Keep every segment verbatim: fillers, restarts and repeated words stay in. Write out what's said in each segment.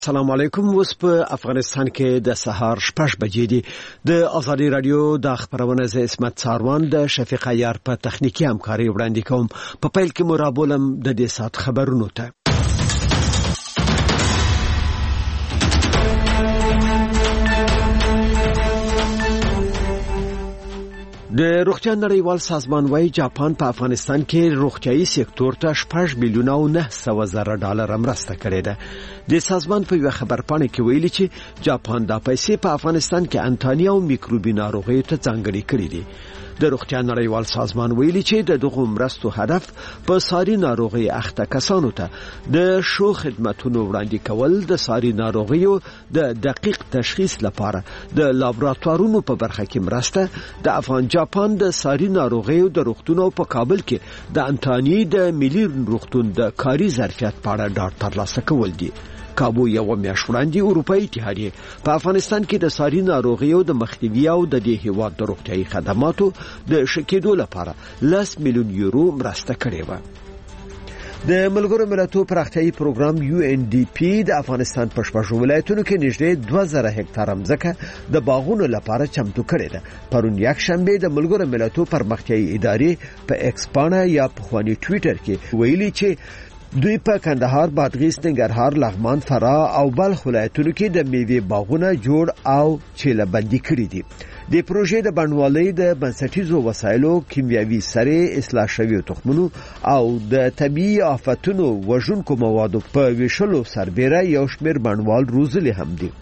السلام علیکم. اوس په افغانستان کې د سهار شپږ بجې دي. د ازادي رادیو د خبرونه ز اسمت ساروان د شفیق عیار په تخنیکی همکاري وړاندې کوم. په پیل کې مرابولم د دې سات خبرونو ته. د روغتیا نړیوال سازمان وايي جاپان په افغانستان کې روغتيایي سکتور ته شپږ میلیونه او نه سوه زره ډالر مرسته کړې ده. د سازمان په یو خبرپاڼه کې ویلي چې جاپان د پیسې په افغانستان کې انټانیا او میکروبي ناروغیو ته ځانګړي کړې دي. د روغتیا نړیوال سازمان ویلي چې د دغه مرستو هدف په ساري ناروغي اخته کسانو ته د شو خدماتونو وړاندې کول، د ساري ناروغیو د دقیق تشخیص لپاره د لابراتوارونو په برخه کې مرسته، د افغان جاپان د ساري ناروغیو د روغتونو په کابل کې د انټانی د ملي روغتون د کاري ظرفیت په اړه ډاټا ترلاسه کول دي. کابو یو میاشت وړاندې اروپאי اتحادیه په افغانستان کې د ساري ناروغیو د مخنیوي او د دې هیواد د روغتیايي خدماتو د شکېدو لپاره لس میلیون یورو مرسته کړې و. د ملګرو ملتونو پراختیايي پروګرام یو ان ډي پی د افغانستان په شپږ ولایتونو کې نږدې دوه زره هکتار ځمکه د باغونو لپاره چمتو کړې ده. پرون یک شنبه د ملګرو ملتونو پرمختیايي ادارې په ایکس پاڼه یا په خواني ټوئیټر کې ویلي چې دوی په کندهار، بادغیس، ننګرهار، لغمان، فراه او بلخ ولایتونو کې د میوې باغونه جوړ او چیله بندي کړي دي. د پروژې د بڼوالۍ د بنسټیزو وسایلو، کیمیاوي سرې، اصلاح شویو تخمونو او د طبيعي آفتونو وژونکو موادو په ویشلو سربېره یو شمېر بڼوال روزلي هم دي.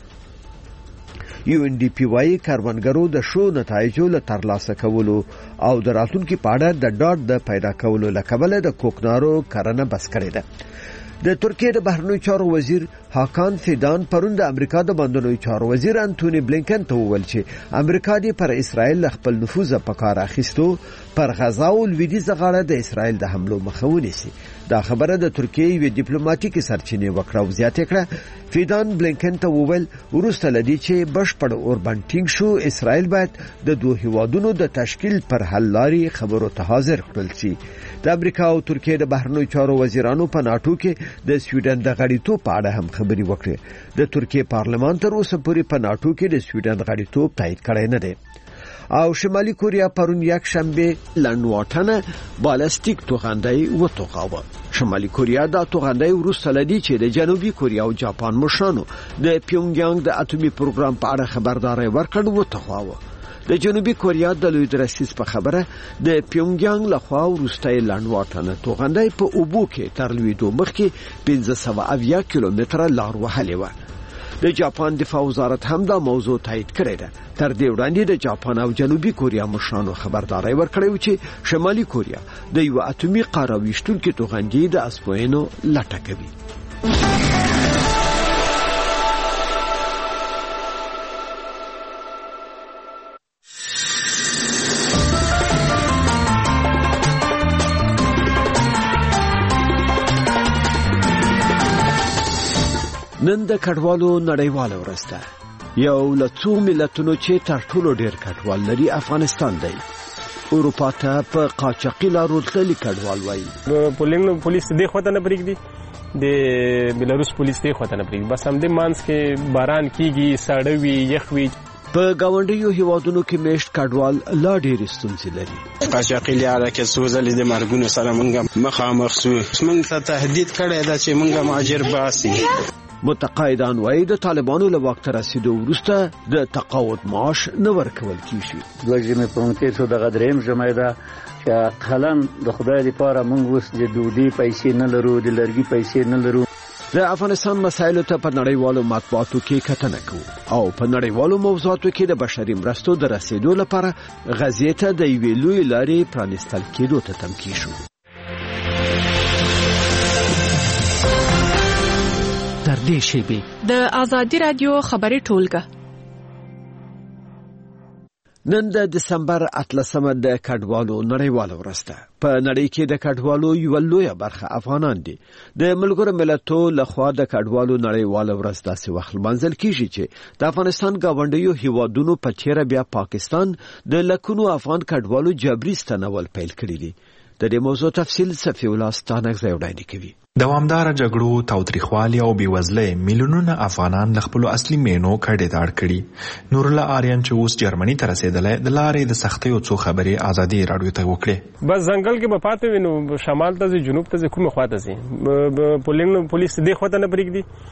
یو ان ډي پی وايي کاروانګرو د شو نتایجو له ترلاسه کولو او د راتلونکو په اړه د ډاټ د پیدا کولو لکه د کوکنارو کرنه بس کړې ده. د ترکیه د بهرنیو چارو وزیر هاکان فیدان پرون د امریکا د بندرونو چارو وزیر انټونی بلینکن ته وویل چې امریکا د پر اسرائیل خپل نفوذ په کار اخیستو پر غزا او لویدیځ غاړه د اسرائیل د حملو مخه ونیسي. دا خبره د ترکیه یو ډیپلوماټیک سرچینې وکړه او زیاته کړه. فیدان بلینکن ته وویل ورسته لدی چې بشپړ اوربان ټینګ شو، اسرائیل باید د دوه هیوادونو د تشکیل پر حل لاري خبرو ته حاضر کړل شي. د امریکا او ترکیه د بهرنیو چارو وزیرانو په ناتو کې د سویډن د غړیتوب په اړه هم خبري وکړه. د ترکیه پارلمان تر اوسه پورې په ناتو کې د سویډن غړیتوب تایید کړی نه دی. او شمالي کوریا پرون یک شنبه لنواټنه بالستیک توغندۍ وټوغاوه. شمالي کوریا دا توغندۍ ورسته لدی چې د جنوبي کوریا او جاپان مشرانو د پیونګیانګ د اټومي پروګرام په اړه خبرداري ورکړه وټوغاوه. د جنوبي کوریا د لوی درسیس په خبره د پیونګیانګ لخوا ورسته لنواټنه توغندۍ په اوبو کې تر لویدو مخکې پنځه سوه اویا کیلومتره لار وهلې و. د جاپان دفاع وزارت هم دا موضوع تایید کړی ده. تر دې وړاندې د جاپان او جنوبي کوریا مشرانو خبرداري ورکړې و چې شمالي کوریا د یو اټومي قاره ویشتونکو توغندۍ د اسپوینو لټه کوي. نن د کډوالو نړیواله ورځ ده. یو له څو ملتونو چې تر ټولو ډیر کډوال لري افغانستان دی. اروپا ته په قاچاقي لارو تللي کډوال وایي. پولینګ پولیس دې خواته نه پرېږدي، د بلاروس پولیس دې خواته نه پرېږدي. بس همدې مانس کې باران کیږي، ساړه وي، یخ وي. په گاونډیو هیوادونو کې میشت کډوال لا ډیر ستونزې لري. قاچاقي لاره کې سوزلې د مرګونو سره مونږ مخامخ سو. مونږ ته تهدید کړی دا چې مونږ مهاجر باسي. متقاعدان وايي د طالبانو له وخت رسیدو وروسته د تقاعد معاش نه ورکول کیږي. دوی په مونږ ته د غدریم جمعیدا چې خلن د خدای لپاره مونږ اوس د دودي پیسې نه لرو، د لرګي پیسې نه لرو. د افغانستان مسایلو ته په نړیوالو مطبوعاتو کې کتنه کوو او په نړیوالو موضوعاتو کې د بشري مرستو د رسیدو لپاره غزې ته د یوې لوی لارې پرانستل کېدو ته تمکی شو. تر دې شیبې د ازادي رادیو خبري ټولګه. نن د دسمبر اتلسمه د کډوالو نړیواله ورځ ده. په نړۍ کې د کډوالو یو لوی برخه افغانان دي. د ملګرو ملتونو لخوا د کډوالو نړیواله ورځ داسې وخت منځل کیږي چې د افغانستان گاونډیو هیوادونو په چیرې بیا پاکستان د لکونو افغان کډوالو جبري ستنول پیل کړی دي. د دې موضوع تفصیل صفی الله ستانک زوړانی کوي. دوامداره جګړو، تاوتریخوالي او بېوزلۍ میلیونونه افغانان له خپلو اصلي مینو کډې ته اړ کړي. نورالله آریان چې اوس جرمني ته رسېدلی، د لارې د سختیو څو خبرې ازادي راډیو ته وکړې. بس ځنګل کې به پاتې وي، نو شمال ته ځي، جنوب ته ځي، کومې خوا ته ځي. پولینډ پولیس دې خوا ته نه پرېږدي،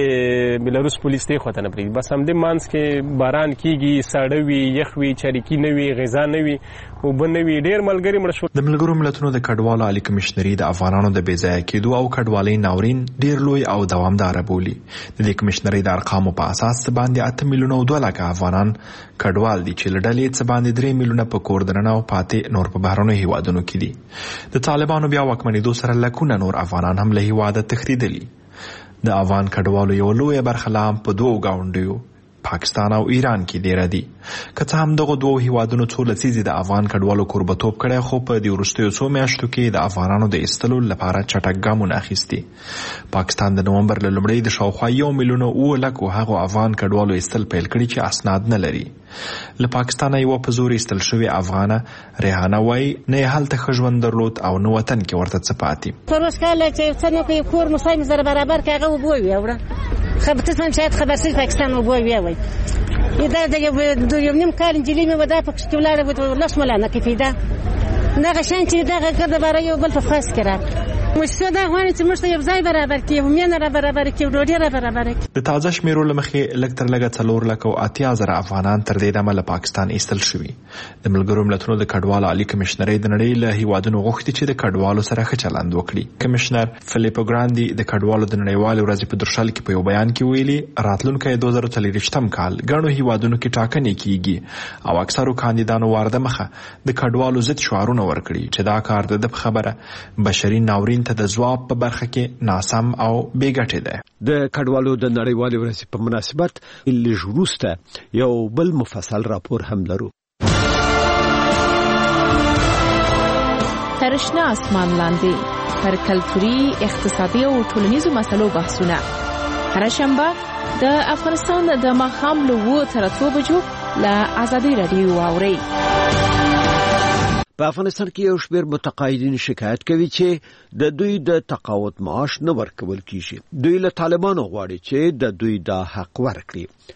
د بیلاروس پولیس دې خوا ته نه پرېږدي. بس همدې منځ کې باران کېږي، ساړه وي، یخ وي، چریکي نه وي، غذا نه وي، اوبه نه وي، ډېر ملګري مړه شول. د ملګرو ملتونو د کډوالو عالي کمشنري د افغانانو د بې ځایه کېدو او کډوالۍ ناورین ډېر لوی او دوامداره بولي. د دې کمشنري د ارقامو په اساس څه باندې اته میلیونه او دوه لکه افغانان کډوال دي چې له ډلې څه باندې درې میلیونه په کور دننه او پاتې نور په بهرنیو هیوادونو کې دي. د طالبانو بیا واکمنېدو سره لکونه نور افغانان هم له هیواده تښتېدلي. د افغان کډوالو یو لویه برخه لا هم په دوو ګاونډیو پاکستان او ایران کې ډیره دي. که څه هم دغه دوو هیوادونو څو لسیزې د افغان کډوالو کوربتوب کړی، خو په دې وروستیو څو میاشتو کې د افغانانو د ایستلو لپاره چټک ګامونه اخیستي. پاکستان د نومبر له لومړۍ د شاوخوا یو میلیون او اوه لکو هغو افغان کډوالو ایستل پیل کړي چې اسناد نه لري. له پاکستانه یوه په زور ایستل شوې افغانه ریحانه وایي نه یې هلته ښه ژوند درلود او نه وطن کې ورته څه پاتې. پر اوس کال چې څه نه کوي، کور مو سایم زره برابر که هغه اوبه ویوړه خبرتسم شاید خبرسیز پاکستان اوبه ویوي. دا د یو نیم کال نجلۍ مې ودا په کې ولاړه لس ملانه کې پیدا دغه شان چې دغه ګرده باره یو بل په فاس کې را مشته دا غواړي چې موږ ته یو ځای برابر کړي، مینه را برابر کړي، ډوډۍ را برابر کړي. د تازه شمیرو له مخې لږ تر لږه څلور لکه او اتیا زره افغانان تر دې دمه له پاکستان ایستل شوي. د ملګرو ملتونو د کډوالو عالي کمشنرۍ د نړۍ له هیوادونو غوښتي چې د کډوالو سره ښه چلند وکړي. کمشنر فلیپو ګراندي د کډوالو د نړیوالې ورځې په درشل کې په یو بیان کې ویلي راتلونکی دوه زره څلوېښتم کال ګڼو هیوادونو کې ټاکنې کیږي او اکثرو کاندیدانو وارده مخه د کډوالو ضد شعارونه ورکړي چې دا کار د ده په خبره بشري ناورین ته د ځواب په برخه کې ناسم او بې ګټې ده. د کډوالو د نړیوالې ورځې په مناسبت لږ وروسته یو بل مفصل راپور هم لرو. تر شنه اسمان لاندې پر کلتوري، اقتصادي او ټولنیزو مسلو بحثونه هر شنبه د افغانستان د ماښام له اووه تر اتو بجو له ازادي راډیو واورئ. په افغانستان کې یو شمېر متقاعدین شکایت کوي چې د دوی د تقاعد معاش نه ورکول کیږي. دوی له طالبانو غواړي چې د دوی د حق ورکړي.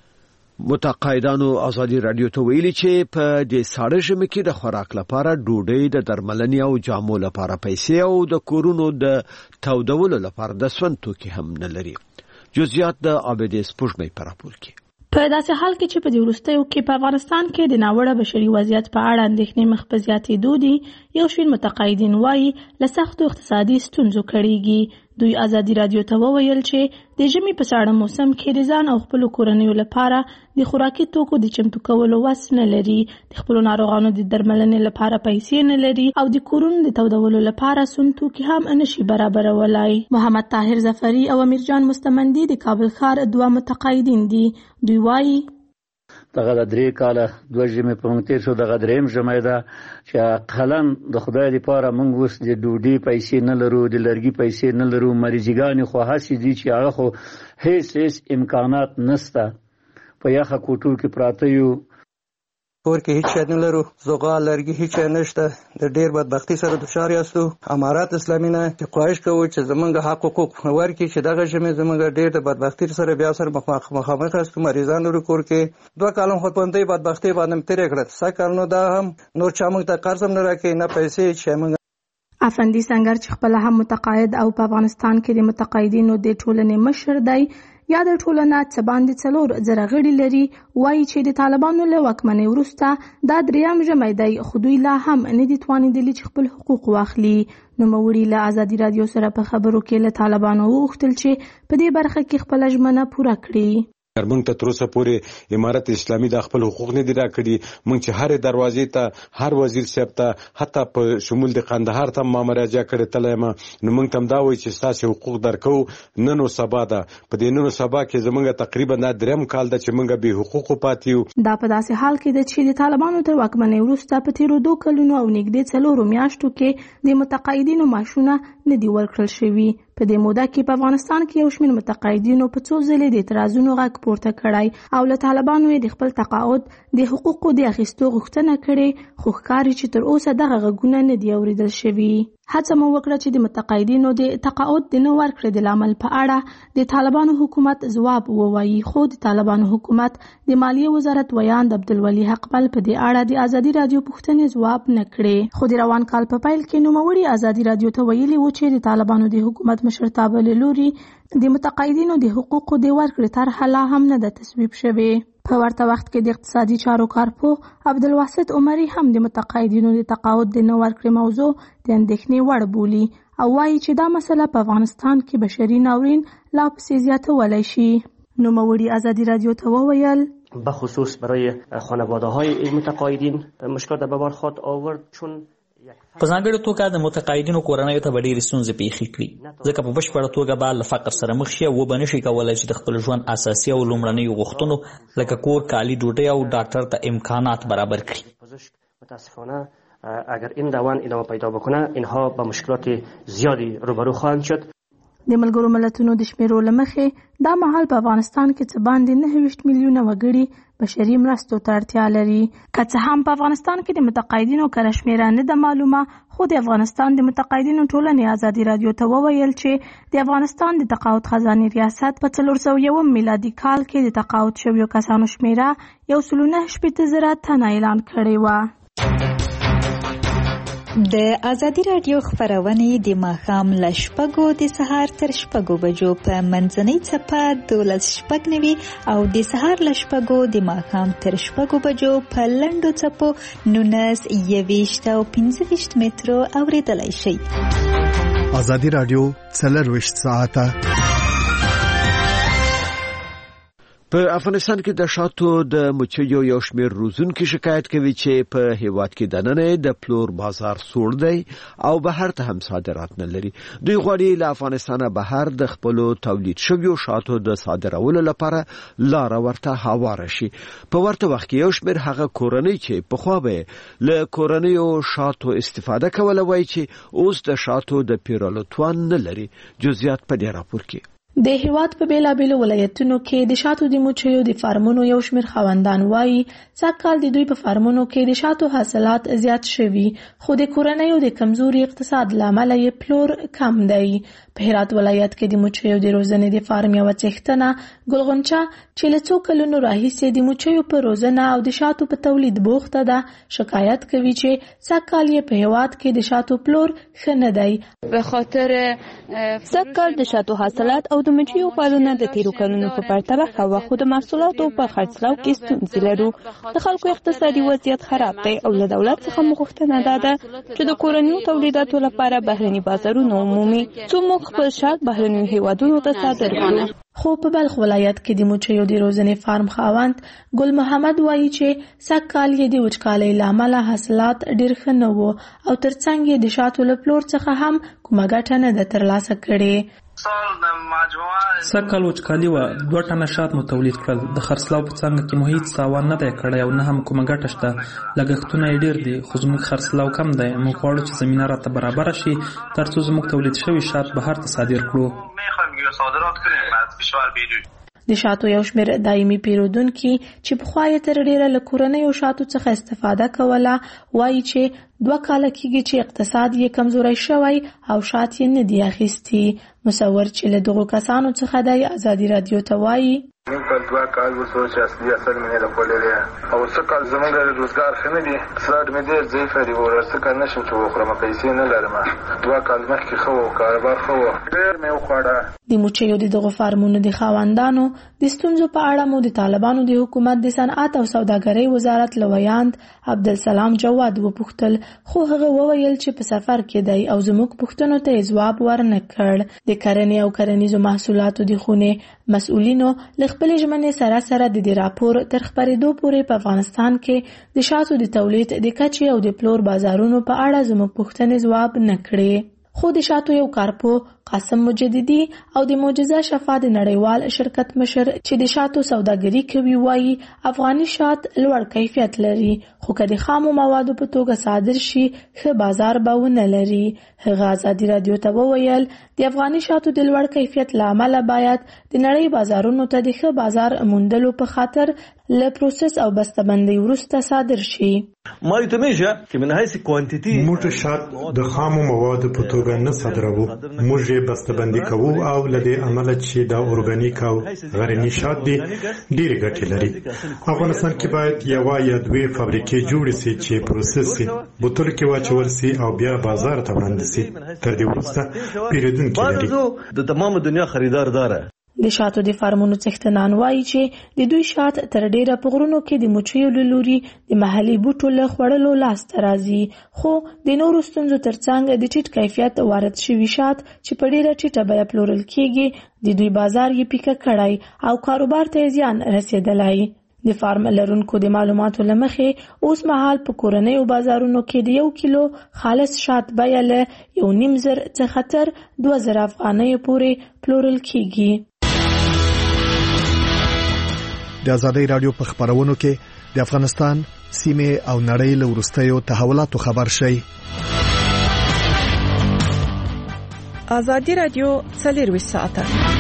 متقاعدانو ازادي راډیو ته ویلي چې په دې ساړه ژمي کې د خوراک لپاره ډوډۍ، د درملنې او جامو لپاره پیسې او د کورونو د تودولو لپاره د سون توکي هم نه لري. جزئیات د عابدې سپوږمۍ په راپور کې. په داسې حال کې چې په دې وروستیو کې په افغانستان کې د ناوړه بشري وضعیت په اړه اندېښنې مخ په زیاتېدو دي، یو شمېر متقاعدین وایي له سختو اقتصادي ستونزو کړېږي. دوی ازادي راډیو ته وویل چې د ژمي په ساړه موسم کې د ځان او خپلو کورنیو لپاره د خوراکي توکو د چمتو کولو وس نه لري، د خپلو ناروغانو د درملنې لپاره پیسې نه لري او د کورونو د تودولو لپاره سون توکي هم نشي برابرولای. محمد طاهر ظفري او امیر جان مستمندي د کابل ښار دوه متقاعدین دي. دوی وایي دغه د درې کاله دوه ژمې په موږ تېر شو، دغه درېیم ژمی ده چې قلن د خدای دپاره موږ اوس د ډوډۍ پیسې نه لرو، د لرګي پیسې نه لرو، مریضګانې خو هسې دي چې هغه خو هیڅ هیڅ امکانات نسته، په یخه کوټو کې پراته یو، کور کې هیڅ شی نه لرو، زغال لرګي هیڅ شی نشته. د ډېر بدبختي سره دچار یاستو. امارات اسلامي نه چې خواهش کوو چې زمونږ حق حقوق ورکړي چې دغه ژمې زمونږ ډېر د بدبختي سره بیا سره مخامخ یاستو. مریضان لرو کور کې، دوه کاله خو په همدې بدبختۍ باندې مې تېرې کړه. سږ کال نو دا هم نور چا موږ ته قرض هم نه راکوي، نه پیسې هیڅ شی. موږ افندي سنگر چې خپله هم متقاعد او په افغانستان کې د متقاعدینو د ټولنې مشر دی، یا د ټولنه څه باندې څلور زره غړي لري، وایي چې د طالبانو له واکمنۍ وروسته دا درېیم ژمی دی، خو دوی لا هم نه دي توانېدلي چې خپل حقوق واخلي. نوموړي له ازادي راډیو سره په خبرو کې له طالبانو وغوښتل چې په دې برخه کې خپله ژمنه پوره کړي. موږ ته تر اوسه پورې امارت اسلامي د خپل حقوق نه دي راکړي. موږ چې هر دروازې ته، هر وزیر صاحب ته، حتی په شمول د قندهار ته ما مراجعه کړې تللی یم، نو موږ ته هم دا وایي چې ستاسې حقوق درکوو نن و سبا ده. په دې نن و سبا کې زموږ تقریبا دا درېیم کال ده چې موږ بې حقوقو پاتې یو. دا په داسې حال کې ده چې د طالبانو تر واکمنۍ وروسته په تېرو دوه کلونو او نږدې څلورو میاشتو کې د متقاعدینو معاشونه نه دي ورکړل شوي. په دې موده کې په افغانستان کې یو شمېر متقاعدینو په څو ځلې د اعتراضونو غږ پورته کړی او له طالبانو یې د خپل تقاعد د حقوقو د اخیستو غوښتنه کړې، خو ښکاري چې تر اوسه دغه غږونه نه دي اورېدل شوي. هڅه مو وکړه چې د متقاعدینو د تقاعد د نه ورکړې د لامل په اړه د طالبانو حکومت ځواب ووایي، خو د طالبانو حکومت د مالیې وزارت ویاند عبدالولي حقپل په دې اړه د ازادي رادیو پوښتنې ځواب نه کړې. خو د روان کال په پیل کې نوموړي ازادي رادیو ته ویلي و چې د طالبانو د حکومت مشرتابه له لوري د متقاعدینو د حقوقو د ورکړې طرحه لا هم نه ده تصویب شوې. په ورته وخت کې د اقتصادي چارو کارپوه عبدالواسط عمري هم د متقاعدینو د تقاعد د نه ورکړې موضوع د اندېښنې وړ بولي او وایي چې دا مسله په افغانستان کې بشري ناورین لا پسې زیاتولی شي. نوموړي ازادي رادیو ته وویل بخصوص برای خانواده های متقاعدین مشکل به بار خواهد آورد، چون په ځانګړې توګه د متقاعدینو کورنیو ته به ډېرې ستونزې پیښې کړي، ځکه په بشپړه توګه به له فقر سره مخ شي او وبه نشي کولی چې د خپل ژوند اساسي او لومړنیو غوښتنو لکه کور، کالي، ډوډۍ او ډاکټر ته امکانات برابر کړي. متاسفانه اگر این روند ادامه پیدا بکنه اینها با مشکلات زیادی روبرو خواهند شد. د ملګرو ملتونو د شمیرو له مخې دا مهال په افغانستان کې څه باندې نهه ویشت میلیونه وګړي بشري مرستو ته اړتیا لري. که څه هم په افغانستان کې د متقاعدینو کره شمیره نه ده معلومه، خو د افغانستان د متقاعدینو ټولنې ازادي رادیو ته وویل چې د افغانستان د تقاعد خزانې ریاست په څلور سوه یوم میلادي کال کې د تقاعد شویو کسانو شمیره یو سل و نهه شپېته زره تنه اعلان کړې وه. د ازادي رادیو خپرونې د ماښام له شپږو د سهار تر شپږو بجو په منځنۍ څپه دولس شپږ نوي او د سهار له شپږو د ماښام تر شپږو بجو په لنډو څپو نولس، یوویشت او پنځه ویشت مترو اورېدلی شئ. ازادي رادیو څلرویشت ساعته. په افغانستان کې د شاتو د مچیو یو شمېر روزونکي شکایت کوي چې په هیواد کې دننه د پلور بازار سوړ دی او بهر ته هم صادرات نه لري. دوی غواړي له افغانستانه بهر د خپل تولید شویو شاتو د صادرولو لپاره لار ورته هواره شي. په ورته وخت کې یو شمېر هغه کورنۍ چې په خوا به له کورنیو شاتو استفاده کوله وایي چې اوس د شاتو د پیرلو توان نه لري. جزئیات په دې راپور کې. د هیواد په بیلابیلو ولایتونو کې د شاتو د مچیو د فارمونو یو شمېر خاوندان وایي سږکال د دوی په فارمونو کې د شاتو حاصلات زیات شوي، خو د کورنیو د کمزوري اقتصاد له امله یې پلور کم دی. په هرات ولایت کې د مچیو د روزنې د فارم یوه څښتنه ګلغونچه چې له څو کلونو راهیسې د مچیو په روزنه او د شاتو په تولید بوخته ده شکایت کوي چې سږکال یې په هیواد کې د شاتو پلور ښه نه دی. به خاطر سږکال د شاتو حاصلات او د مچیو پالونه د تیرو کلونو په پرتله ښه وه، خو د محصولاتو په خرڅلاو کې ستونزې لرو. د خلکو اقتصادي وضعیت خراب دی او له دولت څخه مو غوښتنه دا ده چې د کورنیو تولیداتو لپاره بهرني بازارونه ومومي څو موږ خپل شات بهرنیو هیوادونو ته صادر کړو. خو په بلخ ولایت کې د مچیو د روزنې فارم خاوند ګل محمد وایي چې سږکال یې د وچکالۍ له امله حاصلات ډېر ښه نه وو او ترڅنګ یې د شاتو له پلور څخه هم کومه ګټه نه ده ترلاسه کړې. سږکال وچکالي وه، دوه ټنه شات مو تولید کړل. د خرڅلاو په څانګه کې مو هیڅ تاوان نه دی کړی او نه هم کومه ګټه شته. لګښتونه یې ډېر دي خو زموږ خرڅلاو کم دی. موږ غواړو چې زمینه راته برابره شي ترڅو زموږ تولید شوي شات بهر ته صادر کړو. د شاتو یو شمېر دایمي پیرودونکي چې پخوا یې تر ډېره له کورنیو شاتو څخه استفاده کوله وایي چې دوه کاله کېږي چې اقتصاد یې کمزوری شوی او شات یې نه دي اخیستي. مصور چې له دغو کسانو څخه دی ازادي رادیو ته وایي موږ کال دوه کال وسو چې اصلي اثر مې راپولې دی او څه کال زموږ روزګار ښه نه دي. اقتصاد مې ډېر ضعیف دی او څه کال نشم چې وخورم، پیسې نه لرم. دوه کال مخکې ښه و، کاروبار ښه و، ډېر مې وخوړه. د مچیو د دغو فارمونو د خاوندانو د ستونزو په اړه مو د طالبانو د حکومت د صنعت او سوداګرۍ وزارت له ویاند عبدالسلام جواد وپوښتل، خو هغه وویل چې په سفر کې دی او زموږ پوښتنو ته یې ځواب ورنه کړ. د کرنې او کرنیزو محصولاتو د خونې مسؤلینو له خپلې ژمنې سره سره د دې راپور تر خپرېدو پورې په افغانستان کې د شاتو د تولید د کچې او د پلور بازارونو په اړه زموږ پوښتنې ځواب نه کړې. خو د شاتو یو کارپو قاسم مجددي او د معجزه شفا د نړیوال شرکت مشر چې د شاتو سوداګري کوي وایي افغاني شات لوړ کیفیت لري خو که د خامو موادو په توګه صادر شي ښه بازار به ونه لري. هغه ازادي رادیو ته وویل د افغاني شاتو د لوړ کیفیت له امله باید د نړۍ بازارونو ته د ښه بازار موندلو په خاطر له پروسس او بسته‌بندۍ وروسته صادر شي. موږ شات د خامو موادو په توګه نه صادروو، موږ یې بسته‌بندي کوو او له دې امله چې د اورګانیک او غرني شات دي ډېرې ګټې لري. افغانستان کې باید یوه یا دوې فابریکې جوړې سي چې پروسس سي، بوتل کې واچول سي او بیا بازار ته وړاندې سي. تر دې وروسته پیرودونکي لري. د تمام دنیا خریدار داره. د شاتو د فارمونو څښتنان وایي چې د دوی شات تر ډیره په غرونو کې د مچیو له لوري د محلي بوټو له خوړلو لاسته راځي، خو د نورو ستونزو ترڅنګ د ټیټ کیفیت وارد شوي شات چې په ډیره ټیټه بیه پلورل کیږي د دوی بازار یې پیکه کړی او کاروبار ته زیان رسیدلی. د فارم لرونکو د معلوماتو له مخې اوس مهال په کورنیو بازارونو کې د یو کیلو خالص شات بیه له یو نیم زر څخه تر دوه زره افغانیو پورې پلورل کیږي. د ازادي رادیو په خبرونو کې د افغانستان سیمه او نړۍ له وروستیو تحولاتو خبر شي. ازادي رادیو څلور ساعته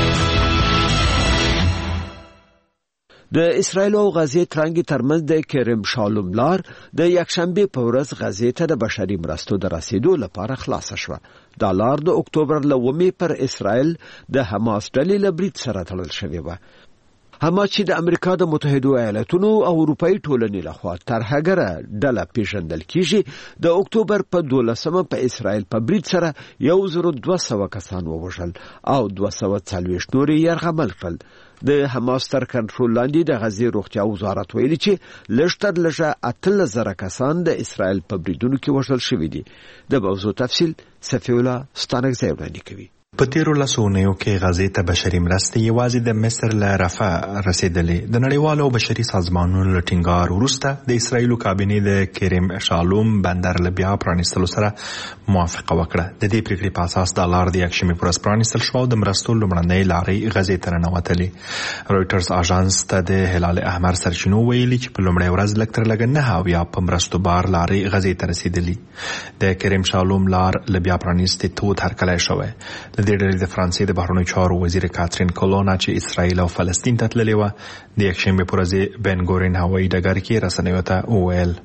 د اسرایل او غزې ترانګي ترمنځ د کریم شالوم لار د یکشنبه په ورځ غزې ته د بشري مرستو د رسیدو لپاره خلاص شوه. دا لار د اکتوبر لومې پر اسرایل د حماس ډلې له برید سره تړل شوې وه. حماس چې د امریکا د متحده ایالاتونو او اروپאי ټولنې لخوا ترهګره ډله پیژندل کیږي د اکتوبر په دولسمه په اسرایل په برید سره یو زر دوه سوه کسان ووژل او دوه سوه څلوېښت نور یې یرغمل کړل. د حماس تر کنټرول لاندې د غزې روغتیا وزارت ویلي چې لږ تر لږه اتلس زره کسان د اسرایل په بریدونو کې وژل شوي دي. د موضوع تفصیل صفی الله ستانکزی وړاندې کوي. په تیرو لسو اونیو کې غزې ته بشري مرستې یوازې د مصر له رفح رسیدلې. د نړیوالو بشري سازمانونو له ټینګار وروسته د اسرایلو کابینې د کریم شالوم بندر له بیا پرانیستلو سره موافقه وکړه. د دې پریکړې په اساس د لار د یکشنبې په ورځ پرانیستل شوه او د مرستو لومړنۍ لارې غزې ته ننوتلې. رویټرز اژانس ته د هلال احمر سرچینو ویلي چې په لومړۍ ورځ لږ تر لږه نهه اویا په مرستو بار لارې غزې ته رسیدلې. د کریم شالوم لار له بیا پرانیستې تود هرکلی شوی. د ډېرې د فرانسې د بهرنیو چارو وزیر کاترین کولونا چې اسرائیل او فلسطین ته تللې وه د یکشنبې په ورځ بن ګورین هوایي ډګر کې رسنیو ته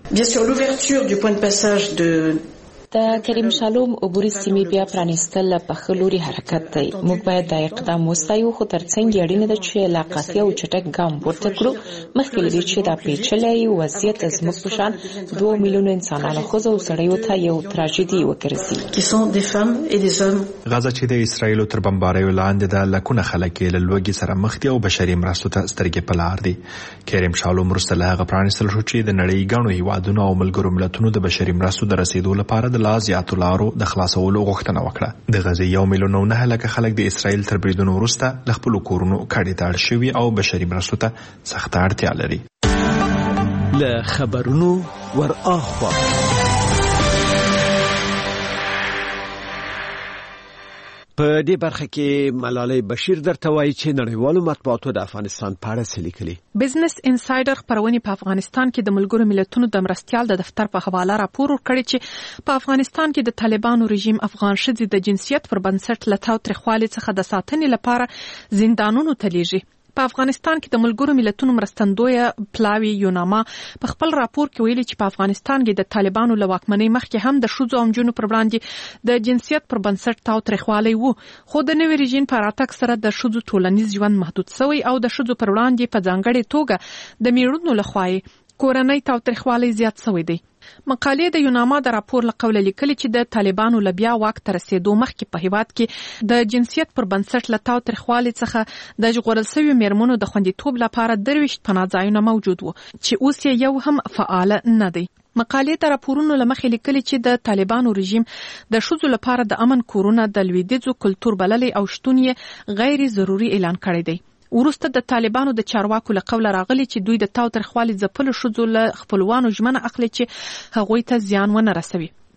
وویل د کریم شالوم عبوري سیمې بیا پرانیستل په ښه لوري حرکت دی. موږ باید دا اقدام وستایو، خو ترڅنګ یې اړینه ده چې لا قاطع او چټک ګام پورته کړو مخکې له دې چې دا پیچلی وضعیت زموږ په شان دوه میلیونه انسانانو ښځو او سړیو ته یو تراژیدي وګرځي. غزه چې د اسرایلو تر بمباریو لاندې د لکونه خلک یې له لوږې سره مخ دي او بشري مرستو ته سترګې په لار دي. کریم شالوم وروسته له هغه پرانیستل شو چې د نړۍ ګڼو هیوادونو او ملګرو ملتونو د بشري مرستو د رسیدو لپاره د لا زیاتو لارو د خلاصولو غوښتنه وکړه. د غزې یو میلیون او نهه لکه خلک د اسرایل تر بریدونو وروسته له خپلو کورونو کډې ته اړ شوي او بشري مرستو ته سخته اړتیا لري. له خبرونو ور اخوا په دې برخه کې ملالۍ بشیر درته وایي چې نړیوالو مطبوعاتو د افغانستان په اړه څه لیکلي. بزنس انسایډر خبرونه په افغانستان کې د ملګرو ملتونو د مرستيال د دفتر په حواله راپور ورکړی چې په افغانستان کې د طالبانو رژیم افغان ښځې د جنسیت پر بنسټ له تاوتریخوالي څخه د ساتنې لپاره زندانونو ته لیږي. په افغانستان کې د ملګرو ملتونو مرستندویه پلاوی یوناما په خپل راپور کې ویلي چې په افغانستان کې د طالبانو له واکمنۍ مخکې هم د ښځو او نجونو پر وړاندې د جنسیت پر بنسټ تاوتریخوالی و، خو د نوي رژیم په راتګ سره د ښځو ټولنیز ژوند محدود شوی او د ښځو پر وړاندې په ځانګړې توګه د میړونو لخوا کورنۍ تاوتریخوالی زیات شوی دی. مقالې د یوناما د راپور له قوله لیکلي چې د طالبانو له بیا واک ته رسېدو مخکې په هیواد کې د جنسیت پر بنسټ له تاوتریخوالي څخه د ژغورل شویو میرمنو د خوندیتوب لپاره درویشت پناه ځایونه موجود وو چې اوس یې یو هم فعال نه دی. مقالې د راپورونو له مخې لیکلي چې د طالبانو رژیم د ښځو لپاره د امن کورونه د لویدیځو کلتور بللې او شتون یې غیر ضروري اعلان کړی دی. وروسته د طالبانو د چارواکو له قوله راغلي چې دوی د تاوتریخوالي ځپلو ښځو له خپلوانو ژمنه اخلي چې هغوی ته زیان ونه رسوي.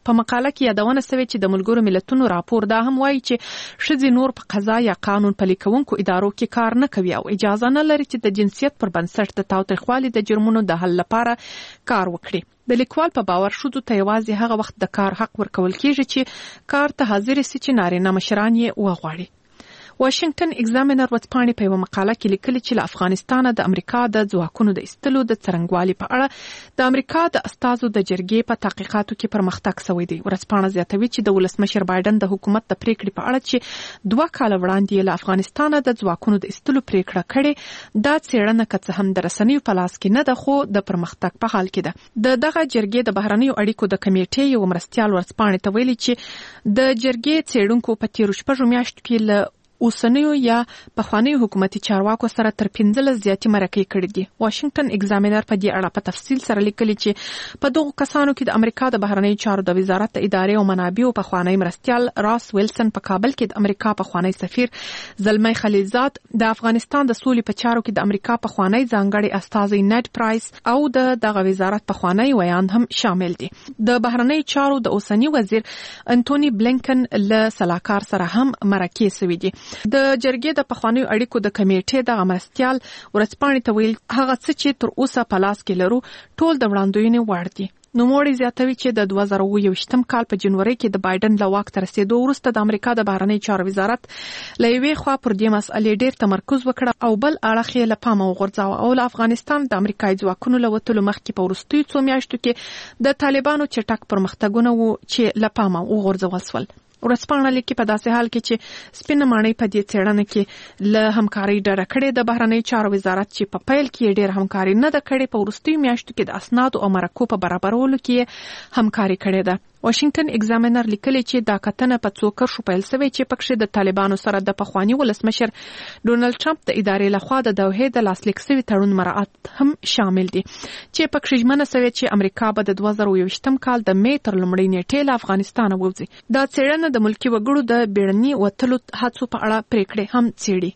په مقاله کې یادونه شوې چې د ملګرو ملتونو راپور دا هم وایي چې ښځې نور په قضا یا قانون پلي کوونکو ادارو کې کار نه کوي او اجازه نه لري چې د جنسیت پر بنسټ د تاوتریخوالي د جرمونو د حل لپاره کار وکړي. د لیکوال په باور ښځو ته یوازې هغه وخت د کار حق ورکول کیږي چې کار ته حاضر سي چې نارینه مشران یې وغواړي. واشنگټن ایگزامینر ورځپاڼې په یوه مقاله کې لیکلي چې له افغانستانه د امریکا د ځواکونو د ایستلو د څرنګوالي په اړه د امریکا د استازو د جرګې په تحقیقاتو کې پرمختګ شوی دی. ورځپاڼه زیاتوي چې د ولسمشر بایدن د حکومت د پریکړې په اړه چې دوه کاله وړاندې له افغانستانه د ځواکونو د ایستلو پریکړه کړې دا څېړنه که څه هم د رسنیو په لاس کې نه ده خو د پرمختګ په حال کې ده. د دغه جرګې د بهرنیو اړیکو د کمیټې یو مرستیال ورځپاڼې ته ویلي چې د جرګې څېړونکو په تیرو شپږو میاشتو کې له اوسنیو یا پخوانیو حکومتي چارواکو سره تر پنځلس زیاتې مرکې کړې دي. واشنگټن ایگزامینر په دې اړه په تفصیل سره لیکلي چې په دغو کسانو کې د امریکا د بهرنیو چارو د وزارت د ادارې او منابعو پخوانی مرستیال راس ویلسن په کابل کې د امریکا پخوانی سفیر زلمی خلیلزاد، د افغانستان د سولې په چارو کې د امریکا پخوانی ځانګړي استازی نیډ پرایس او د دغه وزارت پخوانی ویان هم شامل دي. د بهرنیو چارو د اوسنی وزیر انټونی بلینکن له سلاکار سره هم مرکې شوې دي. د جرګې د پخوانیو اړیکو د کمیټې د مرستیال ورځپاڼې ته ویل هغه څه چې تر اوسه په لاس کې لرو ټول د وړاندوینې وړ دي. نوموړی زیاتوي چې د دوه زره اووه ویشتم کال په جنوري کې د بایدن له واک ته رسېدو وروسته د امریکا د بهرنیو چارو وزارت له یوې خوا پر دې مسئلې ډېر تمرکز وکړ او بل اړخ یې له پامه وغورځاوه او له افغانستان د امریکایي ځواکونو له وتلو مخکې په وروستیو څو میاشتو کې د طالبانو چټک پرمختګونه وو چې له پامه وغورځول شول. ورځپاڼه لیکي په داسې حال کې چې سپینه ماڼۍ په دې څېړنه کې له همکارۍ ډډه کړې د بهرنیو چارو وزارت چې په پیل کې ډېر همکاري نه ده کړې په وروستیو میاشتو کې د اسنادو او مرکو په برابرولو کې همکاري کړې ده. واشنگټن ایگزامینر لیکلي چې دا کتنه په څو کرښو پیل شوې چې پکښې د طالبانو سره د پخواني ولسمشر ډونالد ټرمپ د ادارې لخوا د دوحې د لاسلیک شوي تړون مراعات هم شامل دي چې پکښې ژمنه شوې چې امریکا به د دوه زره اووه ویشتم کال د مې تر لومړۍ نیټې له افغانستانه ووځي. دا څېړنه د ملکي وګړو د بیړني وتلو هڅو په اړه پریکړې هم څېړي.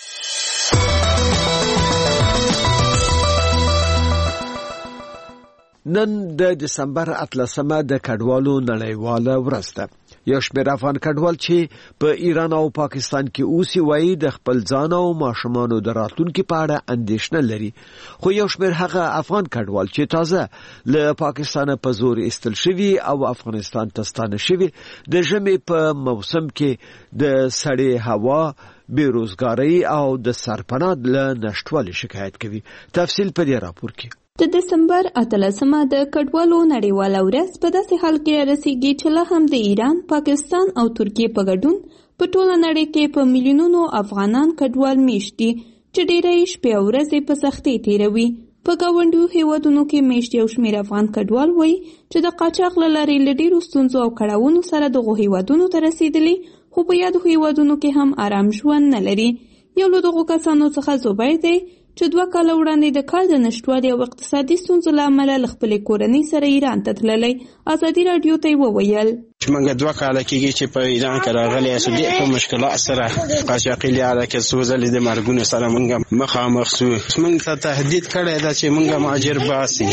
نن د دسمبر اتلسمه د کډوالو نړیواله ورځ ده. یو شمېر افغان کډوال چې په ایران او پاکستان کې اوسي وایي د خپل ځان او ماشومانو د راتلونکي په اړه اندېښنه لري. خو یو شمېر هغه افغان کډوال چې تازه له پاکستان په زور ایستل شوي او افغانستان ته ستانه شوي د ژمي په موسم کې د سړې هوا، بیروزګارۍ او د سرپناه له نشټوالي شکایت کوي. تفصیل په دې راپور کې. د دسمبر اتلسمه د کډوالو نړیواله ورځ په داسې حال کې رسیږي چې لا هم د ایران، پاکستان او ترکیې په ګډون په ټوله نړۍ کې په میلیونونو افغانان کډوال میشت دي چې ډېری شپې او ورځې په سختۍ تیروي. په ګاونډیو هیوادونو کې میشت یو شمېر افغان کډوال وایي چې د قاچاق له لارې له ډېرو ستونزو او کړاوونو سره دغو هیوادونو ته رسېدلي خو په یادو هیوادونو کې هم آرام ژوند نه لري. یو له دغو کسانو څخه زبیر دی چې دوه کاله وړاندې د کار د نشتوالي او اقتصادي ستونزو له امله له خپلې کورنۍ سره ایران ته تللی. ازادي راډیو ته یې وویل چې موږ دوه کاله کېږي چې په ایران کې راغلي یو ډېر په مشکلات سره قاچاقي لاره کې څو ځلې د مرګونو سره موږ مخامخ شو. موږ ته تهدید کړی ده چې موږ مهاجر باسي،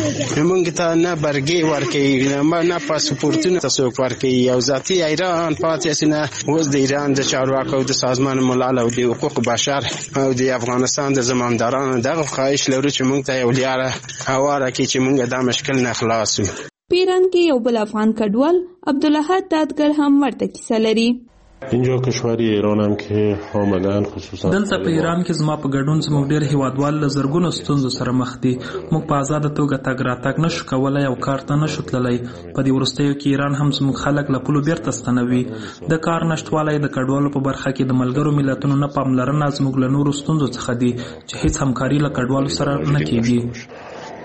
موږ ته نه برګې ورکوي نه پاسپورټونه ته څوک ورکوي. یو ذاتي ایران پاتې نه اوس د ایران د چارواکو د سازمان ملل او د حقوق بشر او د افغانستان د زمامدارانو دغه خواهش لرو چې موږ ته یو لاره هواره کړي چې موږ دا مشکل نه خلاص شو. په ایران کې یو بل افغان کډوال عبدالاحد دادگر هم ورته کیسه لري. اینجا کشوری ایران هم که آمدن خصوصا دلته په ایران کې زما په ګډون زموږ ډېر هیوادوال له زرګونو ستونزو سره مخ دي. موږ په آزاده توګه تګ راتګ نشو کولی او کار ته نشو تللی. په دې وروستیو کې ایران هم زموږ خلک له پولو بیرته ستنوي. د کار نشتوالی د کډوالو په برخه کې د ملګرو ملتونو نه پاملرنه زموږ له نورو ستونزو څخه دي چې هیڅ همکاري له کډوالو سره نه کېږي.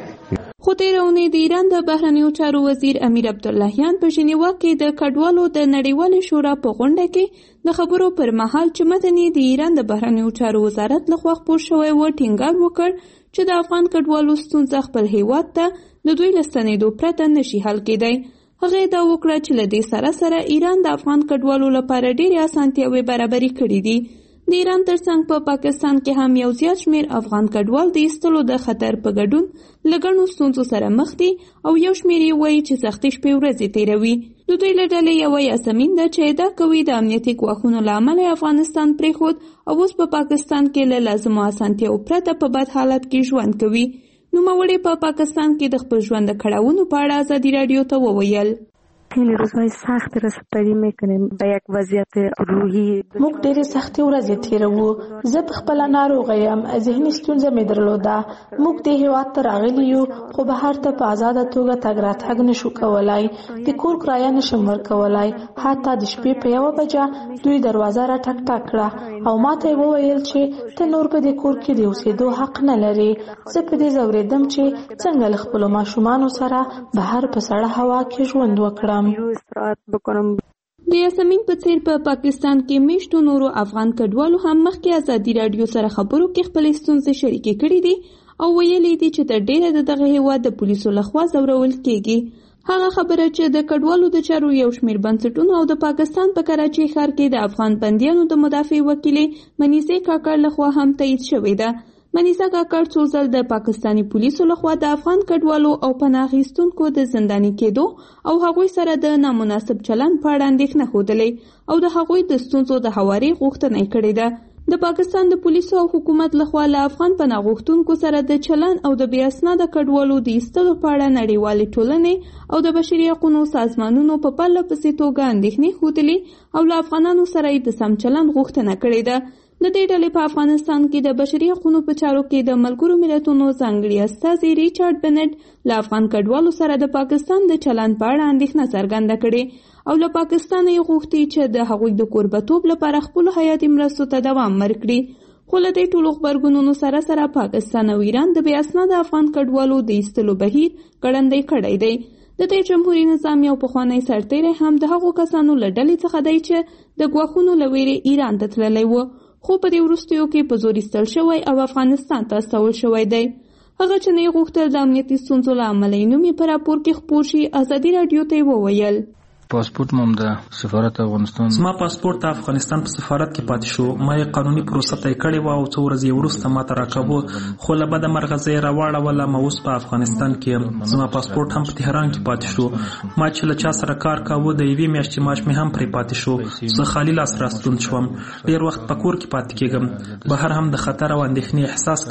خو تېره اونۍ د ایران د بهرنیو چارو وزیر امیر عبداللهیان په ژنیوا کې د کډوالو د نړیوالې شورا په غونډه کې د خبرو پر مهال چې متن یې د ایران د بهرنیو چارو وزارت لخوا خپور شوی و ټینګار وکړ چې د افغان کډوالو ستونزه خپل هیواد ته د دوی له ستنېدو پرته نشي حل کېدی. هغې دا وکړه چې له دې سره سره ایران د افغان کډوالو لپاره ډېرې اسانتیاوې برابرې کړې دي. د ایران ترڅنګ په پاکستان کې هم یو زیات شمیر افغان کډوال د ایستلو د خطر په ګډون له ګڼو ستونزو سره مخ دي او یو شمیر یې وایي چې سختې شپې ورځې تېروي. د دوی له ډلې یوه یاسمین ده چې ادعا کوي د امنیتي ګواښونو له امله افغانستان پرېښود او اوس په پاکستان کې له لازمو اسانتیاوو پرته په بد حالت کې ژوند کوي. نوموړې په پاکستان کې د خپل ژوند د کړاوونو په اړه ازادي راډیو ته وویل. خیلی روزهای سخت رسیدگی میکنیم به یک وضعیت روحی. موږ ډېرې سختې ورځې تېروو. زه پخپله ناروغه یم، ذهني ستونزه مې درلوده. موږ دې هېواد ته راغلي یو خو بهر ته په ازاده توګه تګ راتګ نشو کولی. د کور کرایه نشم ورکولی. حتی د شپې په یوه بجه دوی دروازه را ټک ټک کړه او ما ته یې وویل چې ته نور په دې کور کې د اوسېدو حق نه لرې. زه په دې ځورېدم چې څنګه له خپلو ماشومانو سره بهر په سړه هوا کې ژوند وکړم. د یاسمین په څیر په پاکستان کې میشتو نورو افغان کډوالو هم مخکې ازادي راډیو سره خبرو کې خپلې ستونزې شریکې کړې دي او ویلي دي چې تر ډیره د دغه هیواد د پولیسو لخوا ځورول کیږي. هغه خبره چې د کډوالو د چارو یو شمیر بنسټونو او د پاکستان په کراچۍ ښار کې د افغان بندیانو د مدافع وکیلې منیزې کاکړ لخوا هم تایید شوې ده. منیزه کاکړ څو ځل د پاکستاني پولیسو لخوا د افغان کډوالو او پناه اخیستونکو د زنداني کېدو او هغوی سره د نامناسب چلند په اړه اندېښنه ښودلې او د هغوی د ستونزو د هواري غوښتنه یې کړې ده. د پاکستان د پولیسو او حکومت لخوا له افغان پناه غوښتونکو سره د چلند او د بې اسناده کډوالو د ایستلو په اړه نړیوالې ټولنې او د بشري حقوقو سازمانونو په پرله پسې توګه اندېښنې ښودلې او له افغانانو سره یې د سم چلند غوښتنه کړې ده. د دې ډلې په افغانستان کې د بشري حقوقو په چارو کې د ملګرو ملتونو ځانګړي استازي ریچارډ بنټ له افغان کډوالو سره د پاکستان د چلند په اړه اندېښنه څرګنده کړې او له پاکستان یې غوښتي چې د هغوی د کوربتوب لپاره خپلو حیاتي مرستو ته دوام ورکړي. خو له دې ټولو غبرګونونو سره سره پاکستان او ایران د بې اسناده افغان کډوالو د ایستلو بهیر ګړندی کړی دی. د دې جمهوریت نظام یو پخوانی سرتیری هم د هغو کسانو له ډلې څخه دی چې د ګواښونو له ویرې ایران ته تللی و خو په دې وروستیو کې په زور ایستل شوی او افغانستان ته استول شوی دی. هغه چې نه یې غوښتل د امنیتي ستونزو له امله یې نوم یې په راپور کې خپور شي ازادي راډیو ته یې وویل. پاسپورت مم د سفارت افغانستان زما پاسپورت د افغانستان په سفارت کې پاتې شو. ما یې قانوني پروسه طی کړې وه او څو ورځې وروسته ما ته راکاوه خو له بده مرغه زه یې راواړوله. ما اوس په افغانستان کې یم. زما پاسپورت هم په تهران کې پاتې شو. ما چې له چا سره کار کاوه د یوې میاشتې معاش مې هم پرې پاتې شو. زه خالي لاس راستون شوم. ډېر وخت په کور کې پاتې کېږم. بهر هم د خطر او اندېښنې احساس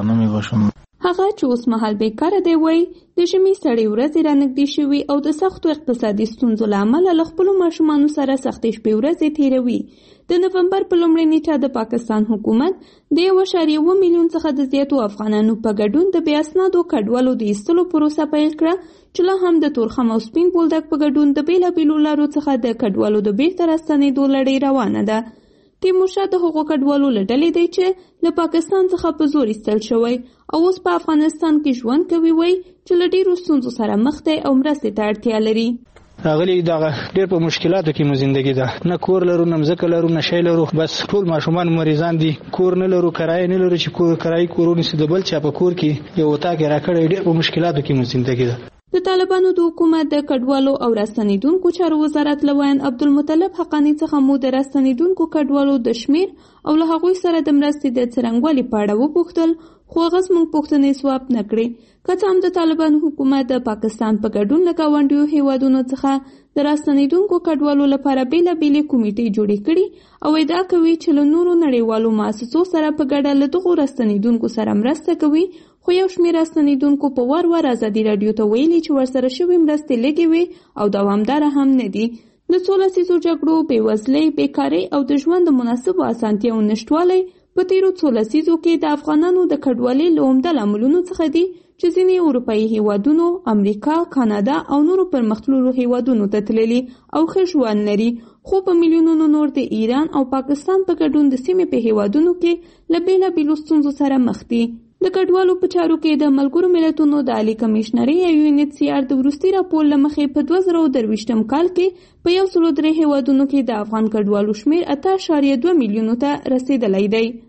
کوم. هغه چې اوس مهال بیکاره دی وایي د ژمي سړې ورځې رانږدې شوي او د سختو اقتصادي ستونزو له امله له خپلو ماشومانو سره سختې شپې ورځې تېروي. د نومبر په لومړۍ نیټه د پاکستان حکومت د یو اعشاریه اوه میلیون څخه د زیاتو افغانانو په ګډون د بې اسنادو کډوالو د ایستلو پروسه پیل کړه چې لا هم د تورخم او سپین بولدک په ګډون د بېلابېلو لارو څخه د کډوالو د بېرته راستنېدو لړۍ روانه ده. تیمورشاه د هغو کډوالو له ډلې دی چې له پاکستان څخه په زور ایستل شوی او اوس په افغانستان کې ژوند کوي وایي چې له ډېرو ستونزو سره مخ دی او مرستې ته اړتیا لري. راغلي دغه ډېر په مشکلاتو کې مو زندگی ده. نه کور لرو، نه مځکه لرو، نه شی لرو. بس ټول ماشومان مریضان دي. کور نه لرو، کرایه نه لرو چې کور کرایي کورونه سي د بل چا په کور کې یو وتا کې راکړی. ډېر په مشکلاتو کې مو زندگی ده. د طالبانو د حکومت د کډوالو او راستنېدونکو چارو وزارت لویان عبدالمطلب حقانی څخه مو د راستنېدونکو کډوالو د شمیر او له هغوی سره د مرستې د څرنګوالي په اړه وپوښتل خو هغه زموږ پوښتنې ځواب نه کړې. که څه هم د طالبانو حکومت د پاکستان په ګډون له ګاونډیو هیوادونو څخه د راستنېدونکو کډوالو لپاره بېلابېلې کمیټې جوړې کړي او ادعا کوي چې له نورو نړیوالو مؤسسو سره په ګډه له دغو راستنېدونکو سره مرسته کوي خو یو شمېر راستنېدونکو په وار وار ازادي راډیو ته ویلي چې ورسره شوې مرستې لږې وې او دوامداره هم نه دي. د څو لسیزو جګړو، بېوزلۍ، بېکارۍ او د ژوند د مناسبو اسانتیاوو نشتوالی په تېرو څو لسیزو کې د افغانانو د کډوالۍ له عمده لاملونو څخه دي چې ځینې اروپایي هیوادونو، امریکا، کاناډا او نورو پرمختللو هیوادونو ته تللي او ښه ژوند لري خو په میلیونونو نور د ایران او پاکستان په ګډون د سیمې په هیوادونو کې له بېلابېلو ستونزو سره مخ دي. د کډوالو په چارو کې د ملګرو ملتونو د عالي کمیشنرۍ یا یو ان ایچ سی آر د وروستي راپور له مخې په دوه زره درویشتم کال کې په یو سلو درې هیوادونو کې د افغان کډوالو شمېر اته اعشاریه دوه میلیونو ته رسېدلی دی.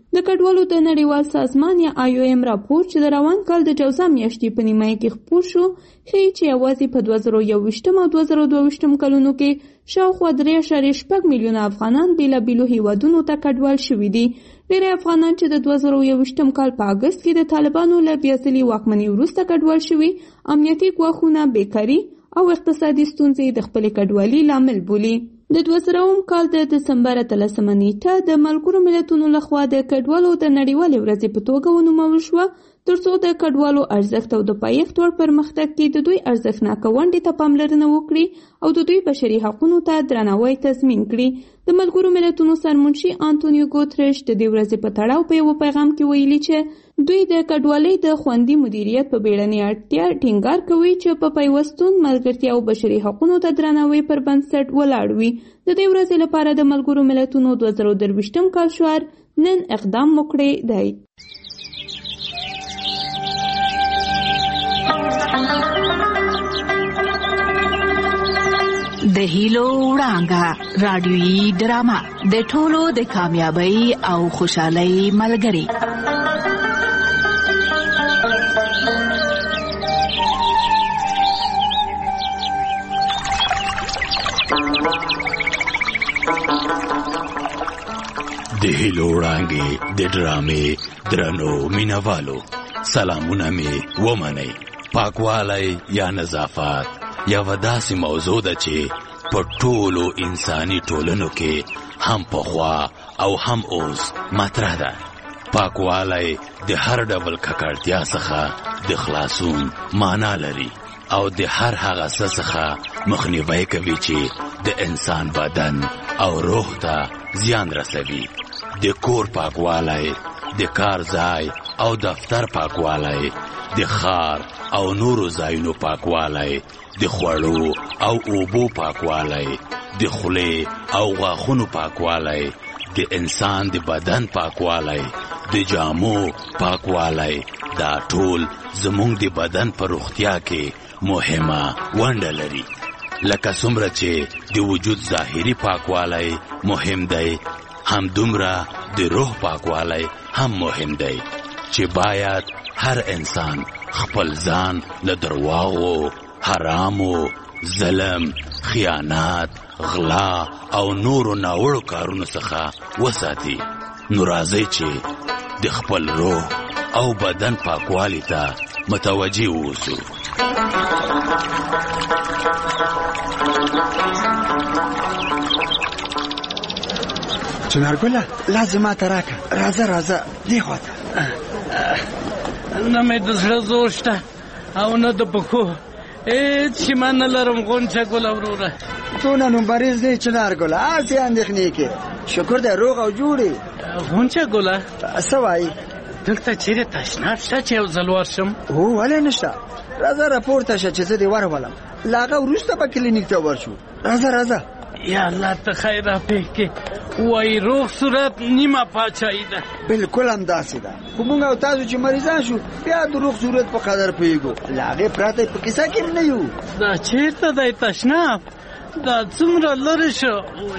د کډوالو د نړیوال سازمان یا آی او ایم راپور چې د روان کال د جوزا میاشتې په نیمایي کې خپور شو ښیي چې یوازې په دوه زره یوویشتم او دوه زره دوهویشتم کلونو کې شاوخوا درې اعشاریه شپږ میلیونه افغانان بېلابېلو هیوادونو ته کډوال شوي دي. ډېری افغانان چې د دوه زره یوویشتم کال په اګست کې د طالبانو له بیا ځلي واکمنۍ وروسته کډوال شوي، امنیتي ګواښونه، بیکاري او اقتصادي ستونزې د خپلې کډوالۍ لامل بولي. د دوه زره اووم کال د دسمبر اتلسمه نیټه د ملګرو ملتونو لخوا د کډوالو د نړیوالې ورځې په توګه ونومول شوه، ترڅو د کډوالو ارزښت او د پایښت وړ پرمختګ کې د دوی ارزښتناکه ونډې ته پاملرنه وکړي او د دوی بشري حقونو ته درناوی تضمین کړي. د ملګرو ملتونو سرمنشي انټونیو ګوتریش د دې ورځې په تړاو په یو پیغام کې ویلي چې دوی د کډوالۍ د خوندي مدیریت په بیړنۍ اړتیا ټینګار کوي چې په پیوستون، ملګرتیا او بشري حقونو ته درناوی پر بنسټ ولاړ وي. د دې ورځې لپاره د ملګرو ملتونو دوه زره درویشتم کال شعار نن اقدام وکړئ دی. د هیلو وړانګه رادیويي ډرامه د ټولو د کامیابی او خوشحالۍ ملګری. د هیلو وړانګې د ډرامې درنو مینوالو، سلامونه می ومنئ. پاکوالی یا نظافت یوه داسې موضوع ده چې په ټولو انساني ټولنو کې هم پخوا او هم اوس مطرح ده. پاکوالی د هر ډول ککړتیا څخه د خلاصون معنا لري او د هر هغه څه څخه مخنیوی کوي چې د انسان بدن او روح ته زیان رسوي. د کور پاکوالی، د کار ځای او دفتر پاکوالی، د ښار او نورو ځایونو پاکوالی، د خوړو او اوبو پاکوالی، د خولې او غاښونو پاکوالی، د انسان د بدن پاکوالی، د جامو پاکوالی، دا ټول زموږ د بدن په روغتیا کې مهمه ونډه لري. لکه څومره چې د وجود ظاهري پاکوالی مهم دی، همدومره د روح پاکوالی هم مهم دی چې باید هر انسان خپل ځان له درواغو، حرامو، ظلم، خیانت، غلا او نورو ناوړو کارونو څخه وساتي. نو راځئ چې د خپل روح او بدن پاکوالی ته متوجه اوسو. چنارګله لازمه تراکه راځه راځه دی خواته. نه مې د زړه زور شته او نه د پښو هېڅ شي ما نه لرم. غونچه ګله وروره څونه نومبریز دی چنارګله، هسې اندېښنې کې شکر دی روغ او جوړې. غونچه ګله څه وایي؟ دلته چیرې تشناب شته چې یو ځل ورشم؟ هو ولې نشته، راځه راپورته شه چې زه دې ورولم. له هغه وروسته به کلینیک ته ورشو. راځه راځه. یا الله ته خیر را پېښ کړې. وایي روغ صورت نیمه پاچاهي ده. بلکل همداسې ده، خو موږ او تاسو چې مریضان شو بیا د روغ صورت په قدر پوهېږو، له هغې پرته په کیسه کې نه یو. دا چېرته دی تشناب؟ دا څومره لرې شو؟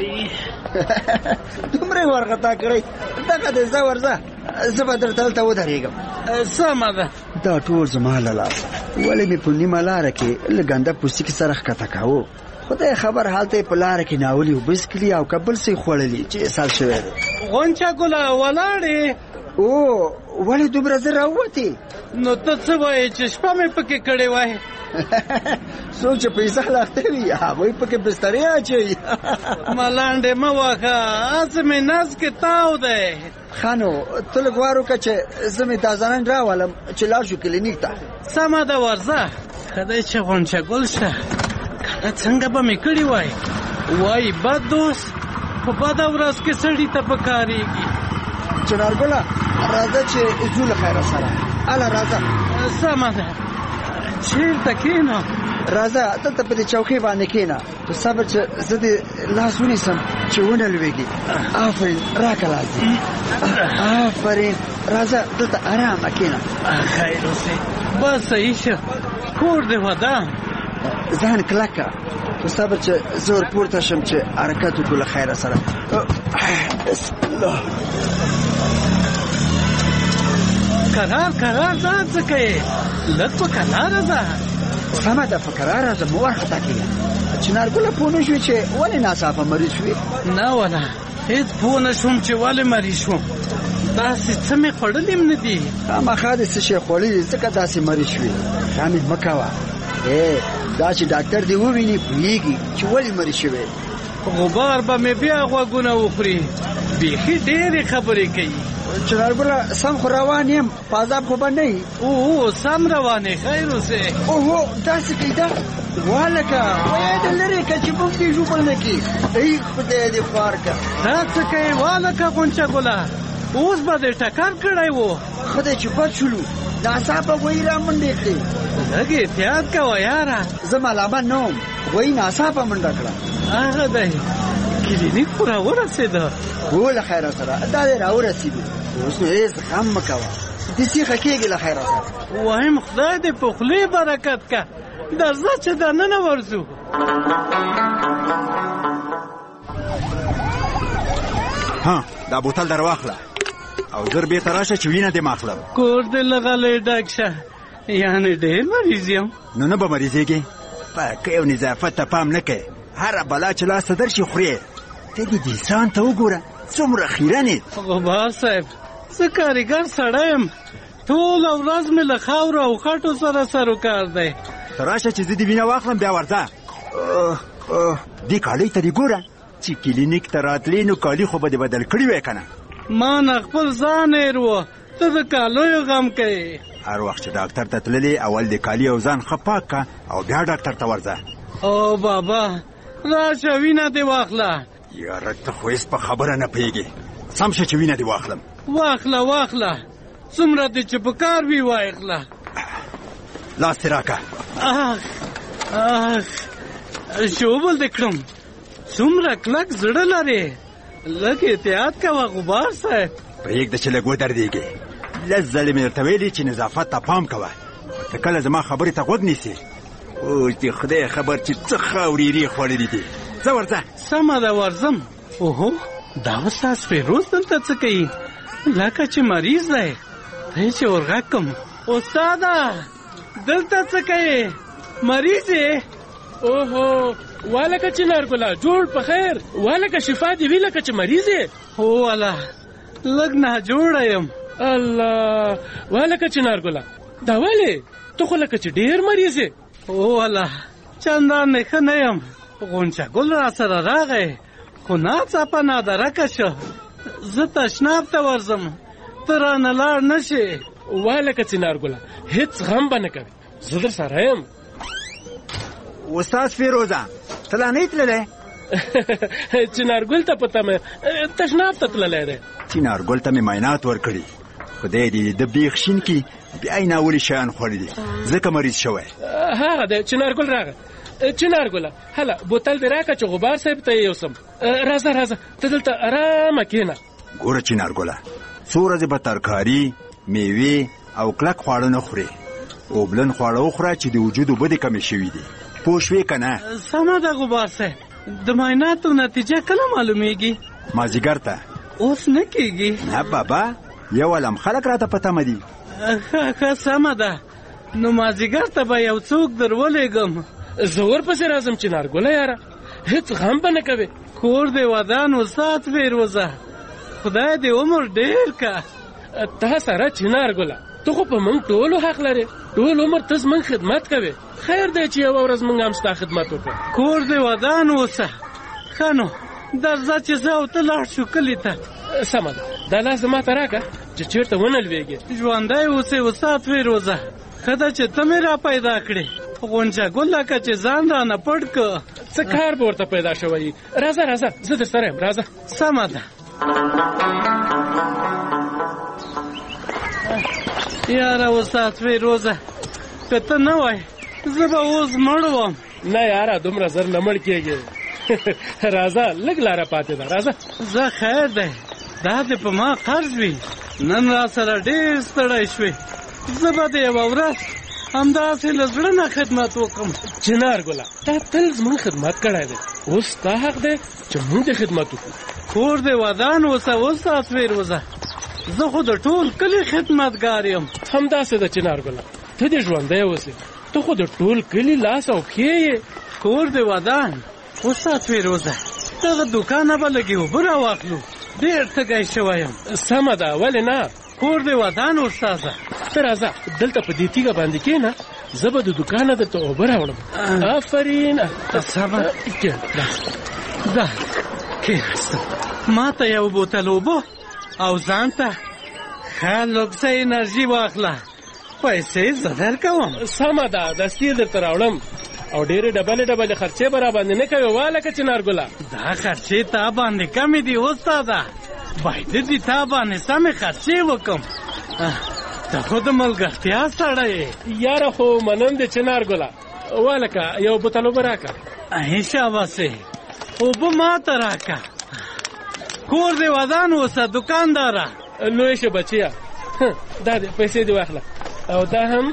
دومره یې ورغتا کړی. دغه دی ځه ورځه، زه به درته هلته ودرېږم. سمه ده. دا ټول زما له لاسه، ولې مې په نیمه لاره کې له ګنده پوستکي سره ښکته کاوه. خدای خبر حالته یې په لاره کې ناولي او بسکلي او کبل سې خوړلي چې اسهال شوی دی. غونچه ګله ولاړې؟ او ولې دومره زر راووتې؟ نو ته څه وایې چې شپه مې پکې کړې وای؟ څوک چې پیسه لاخته وي هغوی پکې بسترې اچوي. ملانډې مه وهه، هسې مې نس کې تاو دی. ښه نو ته لږ وار وکړه چې زه مې تازه نن راولم چې لاړ شو کلینیک ته. سمه ده ورځه. ښه دی چې غونچه ګل شته، کنه څنګه به مې کړي وای. وایي بد دوست په بده ورځ کې سړي ته پکارېږي. چنارګله راځه چې ځو له خیره سره. هله راځه. سمه ده. چېرته کښېنه؟ راځه دلته په دې چوکۍ باندې کښېنه، په صبر چې زه دې لاس ونیسم چې ونه لوېږي. آفرین راکه لازم. آفرین راځه دلته ارامه کښېنه. خیر اوسې. بس صحیح شه. کور دې ودان. ځان کلک کړه، په صبر چې زه ورپورته شم چې حرکت وکړو له خیره سره. بسم الله. قرار قرار ځان څه کوې لږ په کراره ځه. سمه ده په کراره ځه، مه وارخطا کېږه. چنارګله پوه نه شوې چې ولې ناڅاپه مریض شوې؟ نه ولا هېڅ پوه نه شوم چې ولې مریض شوم. داسې څه مې خوړلي هم نه دي. خامخا دې څه شی خوړلي ځکه داسې مریض شوې. حامد مه کوه. دا چې ډاکټر دې وویني پوهېږي چې ولې مریض شوې. غبار به مې بیا غوږونه وخوري. بیخي ډېرې خبرې کوي. چنارګله سم خو روان یم، په عذاب خو به نه یي؟ اوه سم روان یې، خیر اوسې. اوهو داسې کوي ده والکه وایه د لرې که چې موږ دې ژوبل نه کړي. ای خدای دې خوار که. دا څه کوې والکه غونچه ګله، اوس به دې ټکر کړی و. خدای چې بد شولو ناڅاپه وایي را منډې کړې. لږ احتیاط کوه یاره. زه ملامت نه وم، وایي ناڅاپه منډه کړه. هغه دی کلینیک خو راورسېده. هو له خیره سره دا دی راورسېدو. اوس نو هېڅ غم مه کوه، دې سیخه کېږي له خیره سره. وایم خدای دې په خولې برکت که. درځه چې دننه ورځو. ها دا بوتل در واخله او زر بیرته راشه چې وینه دې ماخلم. کور دې لغلی ډک شه، یعنې ډېر مریض یم. نو نه به مریضېږې؟ پاکۍ او نظافت ته پام نه کوې، هره بلا چې لاسته درشي خورې. ته دې دې ځان ته وګوره څومره خیرن یې. غبار صاحب زه کارګر سړی یم، ټوله ورځ مې له خاورو او خټو سره سروکار دی. ته راشه چې زه دې وینه واخلم بیا ورځه. دې کالۍ ته دې ګوره چې کلینیک ته راتلې نو کالي خو به دې بدل کړي وی که نه؟ ما نه خپل ځان هېر و، ته د کالیو غم کوې. هر وخت چې ډاکټر ته تللې اول د کالي او ځان ښه پاک که او بیا ډاکټر ته ورځه. او بابا راشه وینه دې واخله. یاره ته خو هېڅ په خبره نه پوهېږې. سم شه چې وینه دې واخلم. واخله واخله، څومره دې چې په کار وي واخله. لاس دې راکه. اخ اخ ژوبل دې کړم. څومره کلک زړه لرې، لږ احتیاط کوه غبار صاحب. پرېږده چې لږ ودرېږې. لس ځلې مې درته ویلي چې نظافت ته پام کوه. ته کله زما خبرې ته غوږ نیسې. اوس دې خدای خبر چې څه خاورېرې خوړلې دي. ځه ورځه. سمه ده ورځم. اوهو دا استاد فیروز دلته څه کوي؟ لکه چې مریض دی. ته چې ورغږ کړم استاده دلته څه کوې؟ مریض یې؟ اوهو والکه چې نارګله جوړ په خیر، والکه شفا دې وي لکه چې مریض یې. هو والا لږ ناجوړه یم. الله والکه چې نارګله دا ولې؟ ته خو لکه چې ډېر مریض یې. هو والا چندان نه ښه نه یم. غونچه ګل را سره راغی خو ناڅاپه نادرکه شو. زه تشناب ته ورځم، ته رانه لاړ نه شې. والکه چې نارګله هېڅ غم به نه کوې، زه در سره یم. استاد فیروزه ته لا نه یې تللی؟ چنارګل ته په تمه تشناب ته تللی دی. چنارګل ته مې معاینات ورکړي، خدای دې د بیخ شین کي بیا یې ناولي شیان خوړلي ځکه مریض شوی. هغه دی چنارګل راغی. چنارګله هله بوتل دې راکړه چې غبار صاحب ته یې یوسم. راځه راځه ته دلته ارامه کښېنه. ګوره چنارګله څو ورځې به ترکاري میوې او کلک خواړه نه خورې. اوبلن خواړه وخوره چې د وجود اوبه دې کمې شوي دي. پوه شوې که نه؟ سمه ده غبار صاحب. د معایناتو نتیجه کله معلومیږي؟ مازدیګر ته. اوس نه کېږي؟ نه بابا یو علم خلک راته په تمه دي. ښه ښه سمه ده، نو مازدیګر ته به یو څوک در ولېږم. زه ورپسې راځم چنارګله یاره، هېڅ غم به نه کوې. کور دې ودان وسات فیروزه، خدای دې عمر ډېر که. تا سره چنارګله ته خو په موږ ټولو حق لرې، ټول عمر ته زموږ خدمت کوې. خیر دی چې یوه ورځ موږ هم ستا خدمت وکړو. کور دې ودان اوسه. ښه نو درځه چې زه او ته لاړ شو کلي ته. سمه ده، دا لاس زما ته راکړه چې چېرته ونه لوېږې. ژوندی اوسې استاد فیروزه، ښه ده چې ته مې را پیدا کړې. غونچه ګل لکه چې ځان رانه پټ که. څه کار به ورته پیدا شوی؟ راځه راځه زه در سره یم. راځه. سمه ده. یاره استاد فیروزه که ته نه وای زه به اوس مړ وم. نه یاره دومره زر نه مړ کېږي. راځه لږ لاره پاتې ده. راځه. زه خیر دی، دا دې په ما قرض وي. نن را سره ډېر ستړی شوې. زه به د یوه ورځ همداسې له زړه نه خدمت وکړم. چنارګله تا تل زموږ خدمت کړی دی، اوس ستا حق دی چې موږ دې خدمت وکړو. کور دې ودان اوسه استاد فیروزه، زه خو د ټول کلي خدمتګار یم. همداسې د چنار ګله ته دې ژوندی اوسې، ته خو د ټول کلي لاس او پښې یې. کور دې ودان. استاد فیروزه دغه دوکانه به لږې اوبه راواخلو، ډېر تږی شوی یم. سمه ده، ولې نه؟ کور دې ودان استاده. ته راځه دلته په دې تیږه باندې کښېنه، زه به د دوکانه درته اوبه راوړم. آفرین. سمه ده کښېناستم. ما ته یو بوتل اوبه او ځان ته ښه لوکسه انرژي واخله. پیسې زه درکوم. سمه ده، دستي درته راوړم او ډېرې ډبلې ډبلې خرچې به را باندې نه کوې والکه چنارګله. دا خرچې تا باندې کمې دي استاده، باید دې تا باندې سمې خرچې وکم. ته خو د ملګرتیا سړی یې. یاره خو منم دې چنارګله، والکه یو بوتل اوبه راکړه. ای شاباسې، اوبه ما ته راکړه. کور دې ودان اوسه دوکانداره. لوی شه بچیه، دا دې پیسې دې واخله او دا هم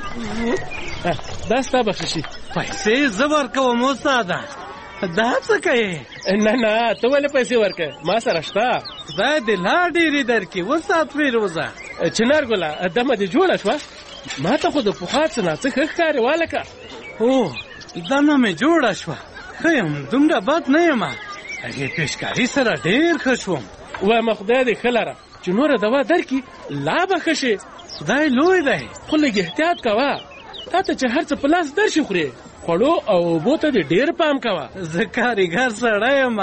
دا ستا بخششي. پیسې زه ورکوم استاده. دا څه کوې؟ نه نه، ته ولې پیسې ورکوې؟ ما سره شته. خدای دې لا ډېرې درکړي استاد فیروزه. چنارګله دمه دې جوړه شوه؟ ما ته خو د پخوا څه نه څه ښه ښکاري والکه. هو دمه مې جوړه شوه، ښه یم، دومره بد نه یم. هغې پیشکاري سره ډېر ښه شوم. وایم خدای دې ښه لره چې نوره دوا درکړي لا به ښه شي. خدای لوی دی، خو لږ احتیاط کوه. تا ته چې هر څه په لاس درشي خورې، خوړو او اوبو ته دې ډېر پام کوه. زه کاریګر سړی یم.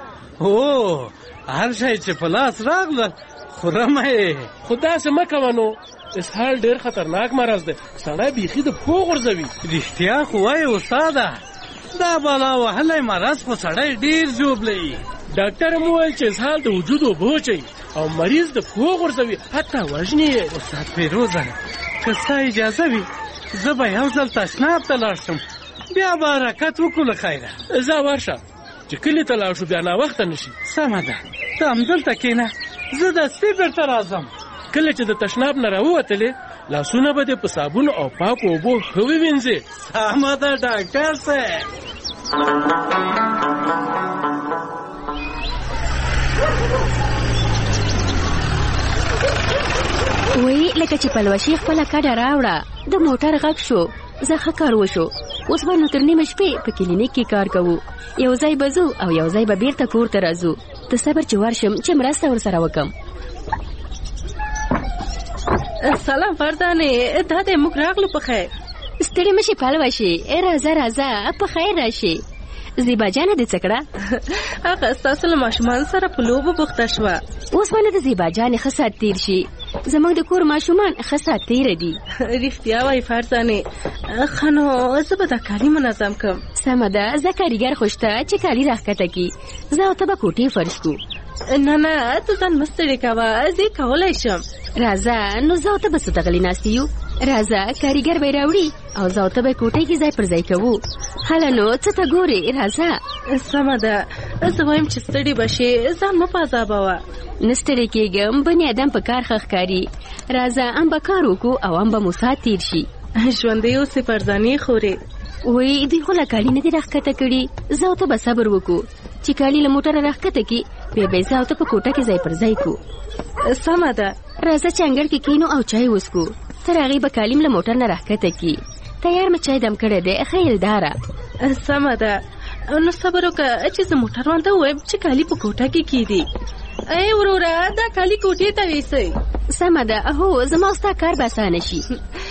هو هر شی چې په لاس راغلل خورم یې. خو داسې مه کوه نو، اسهال ډېر خطرناک مرض دی، سړی بیخي د پښو غورځوي. رښتیا خو وایې استاده، دا بالا وهلی مرض په سړی ډېر ژوبلوي. ډاکټر هم وویل چې اسهال د وجود اوبه وچوي او مریض د پښو غورځوي، حتی وژني یې. استاد فیروزه که ستا اجازه وي زه به یو ځل تشناب ته لاړ شم، بیا به حرکت وکړو له خیره. ځه ورشه چې کلي ته لاړ شو بیا ناوخته نه شي. سمه ده، ته همدلته کښېنه، زه دستي بېرته راځم. کله چې د تشناب نه راووتلې لاسونه به دې په صابون او پاکو اوبو ښه ووینځې. سمه ده ډاکټر صاحب. وی لکه چې پلوشي خپله کډه راوړه، د موټر غږ شو، زه ښه کار وشو. اوس به نو تر نیمه شپې په کلینیک کې کار کوو، یو ځای به ځو او یو ځای به بیرته کور ته راځو. ته صبر چې ورشم چې مرسته ورسره وکم. سلام فردانې، دا دی موږ راغلو په خیر. ستړې مشي پلوشي، راځه راځه په خیر راشي. زیبا جانه دې څه کړه؟ هغه ستاسو له ماشومان سره په لوبو بوخته شوه. اوس ولې د زیبا جانې ښه ساعت تېر شي؟ زموږ د کور ماشومان ښه ساعت تېره دي. رښتیا وایي فرزانې. ښه نو زه به دا کالي منظم کړم. سمه ده، زه کاریګر خو شته چې کالي راښکته کړي. زه او ته به کوټې فرش کړو. نه نه ته ځان مه ستړې کوه، زه کولی شم. راځه نو زه او ته به څه دغلې ناستې یو. راځه کاریګر به یې راوړي او زه او ته به یې کوټې کې ځای پر ځای کوو. هله نو څه ته ګورې؟ راځه. سمه ده، زه وایم چې ستړې به شې، ځان مه په عذابوه. نه ستړې کېږم، بني ادم په کار ښه ښکاري. راځه ام به کار وکړو او ام به مو ساعت تېر شي. ژوندی اوسې فرزانې خورې. وی دوی خو له کالي نه دي راښکته کړي. زه او ته به صبر وکړو چې کالي له موټره راښکته کړي، بیا به یې زه او ته په کوټه کې ځای پر ځای کړو. سمه ده، راځه چې انګړ کې کښېنو او چای وڅښو. تر هغې به کالي له موټر نه راښکته کړي. تیار مې چای دم کړی دی، ښه یلداره. سمه ده، نو صبر وکړه چې زه موټر ته ووایم چې کالي په کوټه کې کېږدي. ای وروره دا کالي کوټې ته ویسئ. سمه ده، هو زما ستا کار به اسانه شي.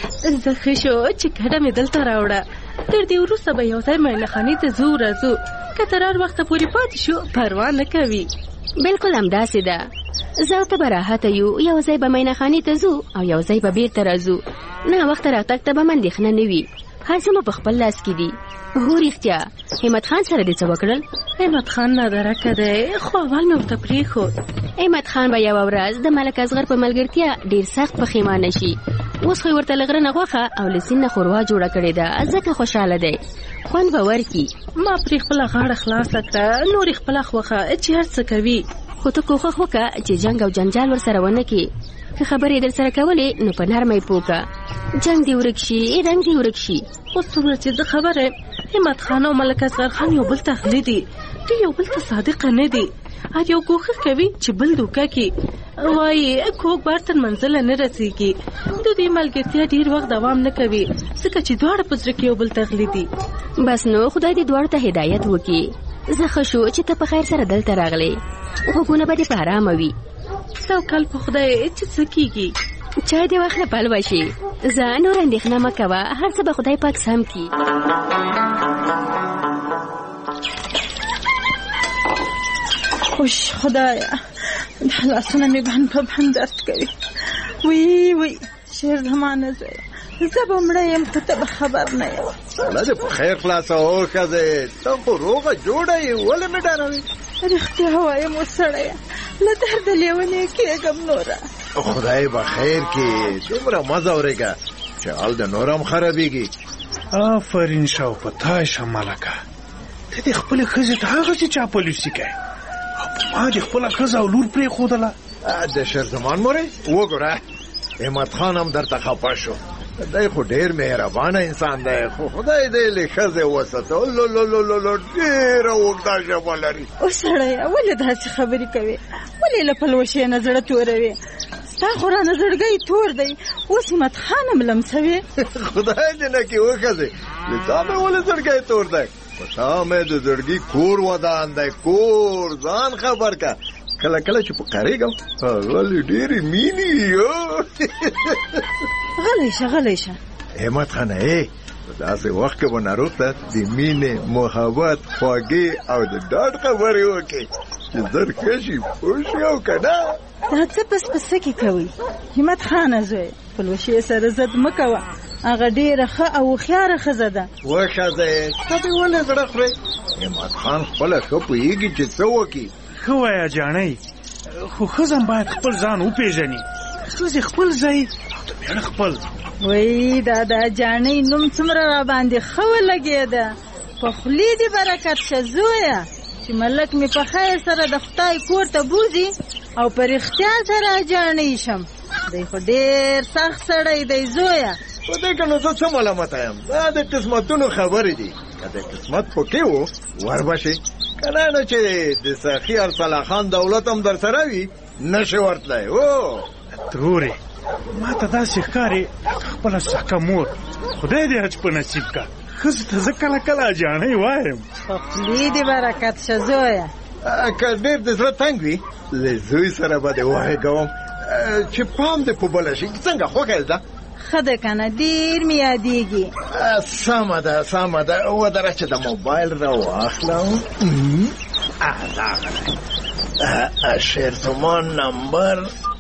زه ښه شو چې کډه مې دلته راوړه. تر دې وروسته به یو ځای میلخانې ته ځو راځو، که تر هر وخته پورې پاتې شو پروا نه کوي. بلکل همداسې ده، زه او ته به راحته یو، یو ځای به میلخانې ته ځو او یو ځای به بیرته راځو. ناوخته راتګ ته به من اندېښنه نه وي، هر څه مو په خپل لاس کې دي. هو رښتیا همت خان سره دې څه وکړل؟ همت خان نادرکه دی، خو اول مې ورته پرېښود. همت خان به یوه ورځ د ملک اصغر په ملګرتیا ډېر سخت پښیمانه شي. اوس خو یې ورته له غره نه غوښه او له سیند نه ښوروا جوړه کړې ده، ځکه خوشحاله دی. خوند به ورکړي. ما پرې خپله غاړه خلاصه کړه، نور یې خپله خوښه چې هر څه کوي. خو ته کوښښ وکړه چې جنګ او جنجال ورسره ونه کړي. که خبرې در سره کولې نو په نرمه یې پوکه. جنګ دې ورک شي، رنګ دې ورک شي. اوس څومره چې زه خبره یم، همت خان او ملک اصغر خان یو بل ته غلي دي، دوی یو بل ته صادقه نه دي. هر یو کوښښ کوي چې بل دوکه کړي. وایي کوږ بار تر منزله نه رسیږي. د دې ملګرتیا ډېر وخت دوام نه کوي ځکه چې دواړه په زړه کې یو بل تغلي دي. بس نو خدای دې دواړو ته هدایت وکړي. زه ښه شو چې ته په خیر سره دلته راغلې. غوږونه به دې په ارامه وي. توکل په خدای چې څه کېږي. چای دې واخله پل وشي. زه نور اندېښنه مه کوه، هر څه به خدای پاک سم کړي. اوش خدایا لاسونه مې بند په بند درد کوي. وی وی شیر زمانه زه زه به مړه یم خو ته به خبر نه یم. الله دې په خیر خلاصه وکړې. ته خو روغه جوړه یې، ولې مې ډاروې؟ رښتیا وایم اوس سړیه له درده لیونی کېږم نوره. خدای به خیر کړي. دومره مه ځورېږه چې حال د نور هم خرابېږي. آفرین شو په تا شه ملکه. ته دې خپلې ښځې ته هغسې چاپلوسي کوې او په ما دې خپله ښځه او لور پرېښودله. د شیرزمان مورې وګوره، احمد خان هم درته خفه شو. دی خو ډېر مهربانه انسان دی، خو خدای دې له ښځې وساته. لولولولولو ډېره اوږده ژبه لري. اوس سړیه ولې داسې خبرې کوې؟ ولې له پلوشې نه زړه توروې؟ ستا خو رانه زړګی تور دی، اوس احمد خان هم لمسوې. خدای دې نه کړي وښځې، له تا مې ولې زړګی تور دی؟ په تا مې د زړګي کور ودان دی، کور. ځان خبر که کله کله چې په قریږم هغه ډېرې مینې. غلی شه غلی شه. احمد خانه ای په داسې وخت کې به ناروغ ته د مینې، محبت، خواږې او د ډاډ خبرې وکړې چې زر ښه شي، پوه شوې او که نه. دا څه پس پسه کې کوي؟ همت خانه زوی پلوشې سره زد مه کوه، هغه ډېره ښه او هوښیاره ښځه ده. وښځې ته دې ولې زړه خورې؟ همت خان خپله ښه پوهېږي چې څه وکړي. ښه وایه جانۍ، خو ښځه باید خپل ځان وپېژني. ښځې خپل ځای او د مېړه خپل. وایي دا دا جانۍ نوم څومره را باندې ښه ولګېده. په خولې دې برکت شه زویه چې ملک مې په خیر سره د خدای کور ته بوځي او په رښتیا سره جانۍ شم. دی خو ډېر سخت سړی دی زویه. په دې که نو زه څه ملامته یم؟ دا د قسمتونو خبرې دي. که د قسمت پکې و ور به شي، که نه نو چې د سخي ارسلا خان دولت هم در سره وي نشي ورتلی. او ترورې ما ته داسې ښکاري لکه خپله سکه مور. خدای دې حج په نصیب که. ښځو ته زه کله کله جانۍ وایم. په خولې دې برکت شه زویه. که ډېر د زړه تنګ وي له زوی سره به دې وغږوم چې پام دې په بله شي. څنګه خوښه یې ده؟ ښه ده که نه، ډېر مې یادېږي. سمه ده سمه ده. ودره چې د موبایل را واخلم. شیرزمان نمبر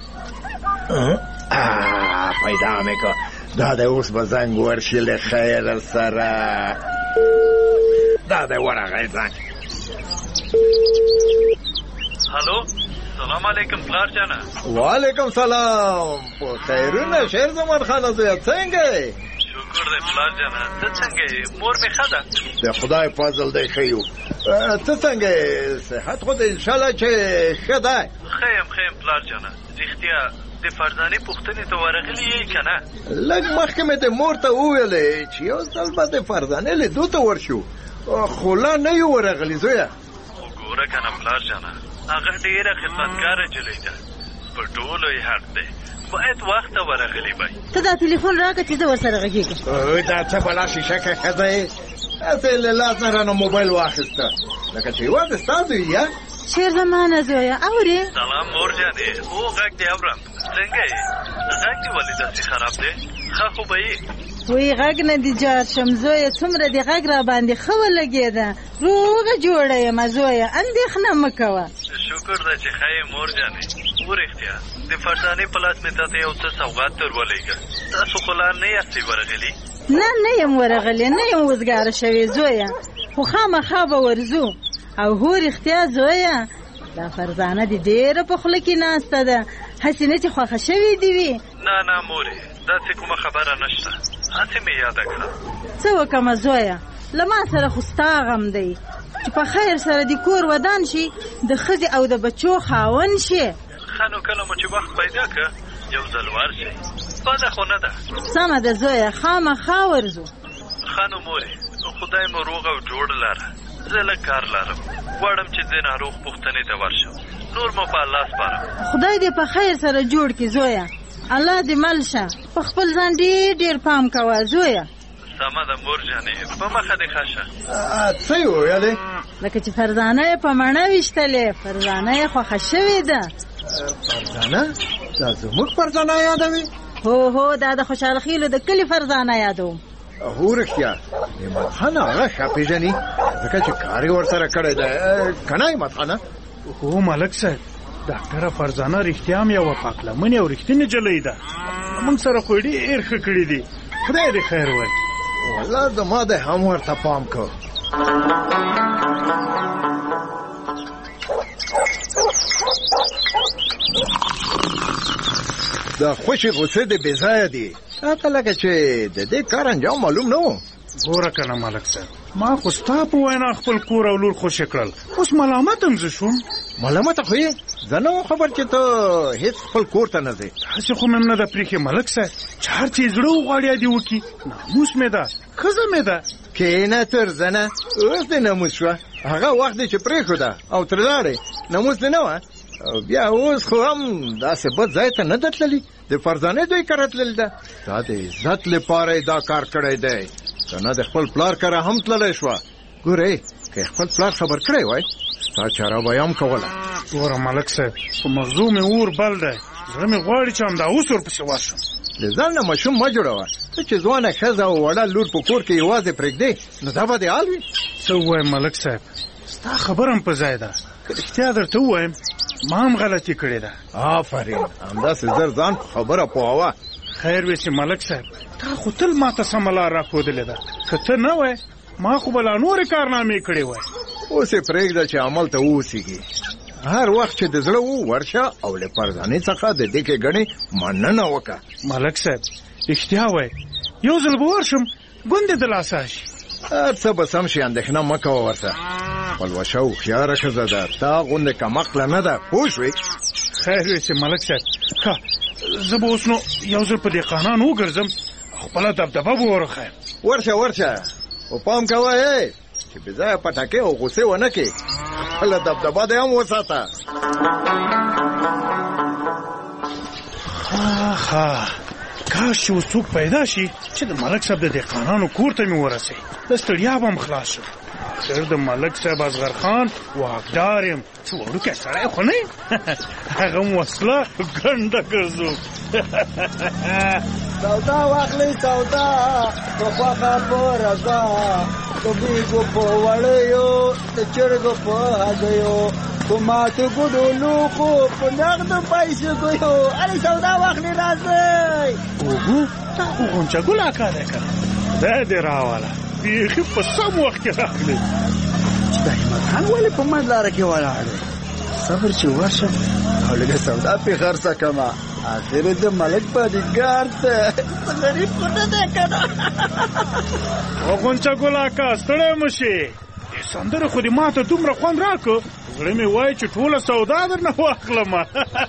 پیدا مې که. دا دی اوس به زنګ ورشي له خیره سره. دا دی ورغی زنګ. هلو سلام علیکم پلار جانه. وعلیکم سلام. په خیرونه شیرزمان خانه زویه څنګه یې؟ شکر دی پلار جانه. ته څنګه یې؟ مور مې ښه ده؟ د خدای فضل دی ښه یو. ته څنګه یې؟ صحت خو دې انشاءالله چې ښه دی؟ ښه یم ښه یم پلار جانه. رښتیا د فرزانې پوښتنې ته ورغلي یې که نه؟ لږ مخکې مې د مور ته وویلې چې یو ځل به د فرزانې لیدو ته ورشو، خو لا نه یو ورغلي زویه. خو ګوره که نه پلار جانه، هغه ډېره خدمتګاره نجلۍ ده، په ټولو یې حق دی، باید وخت ته ورغلی وای. ته دا تلیفون راکړه چې زه ورسره غږېږم. دا څه بلا شیشکه ښځه یې؟ هسې له لاس نه رانه موبایل واخیسته لکه چې یوازې ستا زوی یې. شیرزمانه زویه اورې؟ سلام مور جانې. او غږ دې اورم. څنګه یې؟ غږ دې ولې داسې خراب دی؟ ښه خو به یې؟ وی غږ نه دي جار شم زویه، څومره دې غږ را باندې ښه ولګېده. روغه جوړه یم زویه، اندېښنه مه کوه. شکر ده چې ښه یې مور جانې. ورښتیا د فرزانې په لاس مې تاته یو څه سوغات در ولېږه. تاسو خو لا نه یاستئ ورغلي؟ نه نه یم ورغلې، نه یم وزګاره شوې زویه، خو خامخا به ورځو. او هو رښتیا زویه دا فرزانه دې ډېره په خوله کې ناسته ده، هسې نه چې خوښه شوې دې وي. نه نه مورې، داسې کومه خبره نشته، هسې مې یاده کړه. څه وکړمه زویه، له ما سره خو ستا غم دی چې په خیر سره دې کور ودان شي، د ښځې او د بچو خاوند شي. ښه نو کله مو چې وخت پیدا که یو ځل ورشئ، بده خو نه ده. سمه ده زویه، خامخا ورځو. ښه نو مورې، خدای مو روغ او جوړ لره. زه لږ کار لرم، غواړم چې د ناروغ پوښتنې ته ورشم. نور مو په الله سپارم. خدای دې په خیر سره جوړ کړي زویا. الله دې مل شه. په خپل ځان ډېر ډېر پام کوه زویا. سمه ده مور جانې، په مخه دې ښه شه. څه یې وویلې؟ لکه چې فرزانه یې په مڼه ویشتلې، فرزانه یې خوښه شوې ده. فرزانه؟ دا زموږ فرزانه یادوي؟ هو هو دا د خوشحال خیلو د کلي فرزانه یادوم. هو رښتیا احمد خان هغه ښه پېژني ځکه چې کار یې ورسره کړی دی که نه احمد خانه؟ هو ملک صاحب، ډاکټره فرزانه رښتیا هم یوه پاکلمنې او رښتینې نجلۍ ده. موږ سره خو یې ډېر ښه کړي دي. خدای دې خیر وایي. والله زما دی هم ورته پام کو. دا خوشي غوسې د بې ځایه دي. راته لکه چې د دې کار انجام معلوم نه و. ګوره که نه ملک صاحب، ما خو ستا په وینا خپل کور او لور خوشي کړل، اوس ملامت هم زه شوم. ملامته خو یې؟ زه نه وم خبر چې ته هېڅ خپل کور ته نه ځې. هسې خو مې هم نه ده پرېښې ملک صاحب، چې هر چې زړه وغواړي دې وکړي. ناموس مې ده، ښځه مې ده. کښېنه ترزنه، اوس دې ناموس شوه. هغه وخت دې چې پرېښوده او ترې لاړې، ناموس دې نه وه. او بیا اوس خو هم داسې بد ځای ته نه ده تللي. د فرزانې دوی کره تللې ده. دا د عزت لپاره یې دا کار کړی دی، که نه د خپل پلار کره هم تللی شوه. ګورئ، که خپل پلار خبر کړی وای ستا چاره به یې هم کوله. ګوره ملک صاحب، په مغزو مې اور بل دی. زړه مې غواړي چې همدا اوس ورپسې ورشم. د ځان نه ماشوم مه جوړوه. ته چې ځوانه ښځه او وړه لور په کور کې یوازې پرېږدې، نو دا به دې حال وي. څه ووایم ملک صاحب، ستا خبره هم په ځای ده. که رښتیا درته ووایم، ما هم غلطي کړې ده. آفرین، همداسې زر ځان په خبره پوهوه. خیر ویسې ملک صاحب، تا خو تل ما ته سمه لار راښودلې ده. که ته نه وای، ما خو به لا نورې کارنامې کړې وای. اوس یې پرېږده چې عمل ته واوسېږي. هر وخت چې د زړه و ورشه او له فرزانې څخه د دې کې ګڼې مننه وکړه. ملک صاحب رښتیا وای، یو ځل به ورشم، ګوندې د لاسه شي. هر څه به سم شي، اندېښنه مه کوه ورته. پلوشه هوښیاره ښځه ده، تا غوندې کمقله نه ده، پوه شوې؟ خیر ویسې ملک صاحب، ښه زه به اوس نو یو ځل په دهقانانو وګرځم، خپله دبدبه به ورښیم. ورشه ورشه، خو پام کوه ای چې بې ځایه پټکې او غوسې ونه کړې. خپله دبدبه دې هم وساته. ښه ښه، کاش چې اوس څوک پیدا شي چې د ملک صاحب د دهقانانو کور ته مې ورسوي، د ستړیا به هم خلاص شم. خیر د ملک صاحب اصغر خان واکدار یم، څه وړوکی سړی خو نه یم. هغه هم وسله ګنډه ګرځو. سودا واخلئ سودا، په خوښه په رضا، د بیګو په وړیو، د چرګو په هګیو، په ماتو ګوډو لوښو، په نغدو پیسو ګیو. هلې سودا واخلئ راځئ. اوهو، دا خو غونچه ګل اکا دی که خدای دې راوله، بیخي په سم وخت کې راغلی. چې دا احمد خان ولې په منځ لاره کې ولاړ دی؟ صبر چې ورشم او لږه سودا پې خرڅه کړمه. آخر د ملک بادیګار ته غریب خو نه دی که نه. او غونچه ګل اکا ستړی مه شې، دې سندرې خو دې ما ته دومره خوند راکړو، زړه مې وایي چې ټوله سودا درنه واخلمه.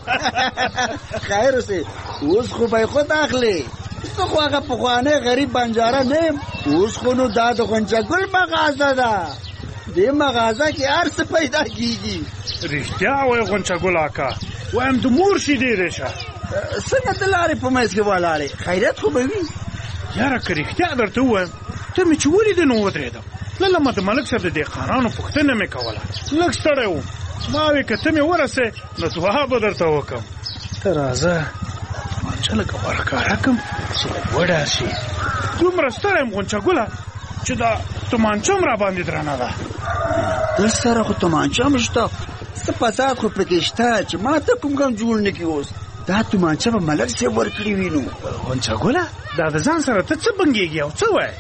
خیر اوسې، اوس خو به یې خود اخلې. زه خو هغه پخوانی غریب بنجاره نه یم. اوس خو نو دا د غونچه ګل مغازه ده. دې مغازه کې هر څه پیدا کېږي. رښتیا وایي غونچه ګل اکا، وایم د مور شیدې دی شه. څنګه د لارې په منځ کې ولاړې؟ خیریت خو به وي. یاره که رښتیا درته ووایم، ته مې چې ولیدې نو ودرېدم. تللم د ملک صاحب د دهقانانو پوښتنه مې کوله. لږ ستړی وم، ما وې که ته مې ورسې نو دعا به درته وکړم. ته راځه تمانچه لږه ورښکاره کړم چې لږ وډار شي. دومره ستړی یم غونچه ګله چې دا تمانچه هم را باندې درنه ده. در سره خو تمانچه هم شته، څه فساد خو پکې شته چې ما ته کوم غم جوړ نه کړي. اوس دا تمانچه به ملک صاحب ورکړي وي. نو غونچه ګله، دا د ځان سره ته څه بنګېږي او څه وایې؟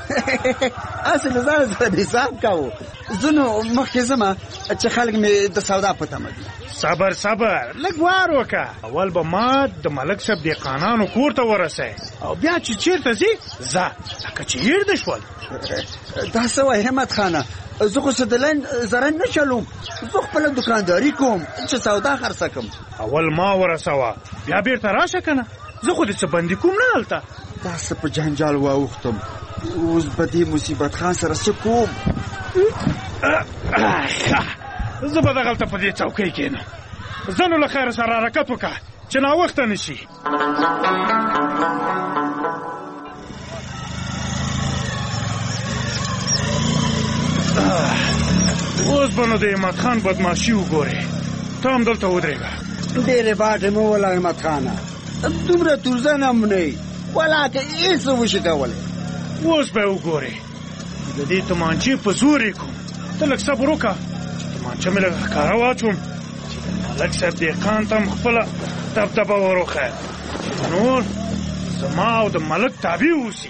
هسې له ځانه سره حساب کوو. زه نو مخکې ځمه چې خلک مې د سودا په تمه دي. صبر صبر، لږ وار وکړه. اول به ما د ملک صاحب دهقانانو کور ته ورسوي، او بیا چې چېرته ځي ځه، لکه چې هېر دې شول. دا څه وایې همت خانه، زه خو څه د لین زرن نه چلوم. زه خپله دوکانداري کوم چې سودا خرڅه کړم. اول ما ورسوه، بیا بیرته راشه که نه، زه خو دې څه بندي کوم نه هلته. دا څه په جنجال واوښتم، اوس به دې مصیبت خان سره څه کوم؟ زه به دغلته په دې څوکۍ کښېنم، زه نو له خیره سره حرکت وکړه چې ناوخته نه شي. اوس به نو د احمد خان بدماشي وګورې. ته هم دلته ودرېږه. ډېرې باټې مه وله احمد خانه، دومره تورزن هم نه یې، ولاکه هېڅ وشي کولی. اوس به یې وګورې د دې تومانچې په زور یې کوم. ته لږ صبر وکړه چې تومانچه مې لږ ښکاره واچوم چې د ملک صاحب دهقان ته هم خپله دبدبه ور وښیم چې نور زما او د ملک تابع اوسي.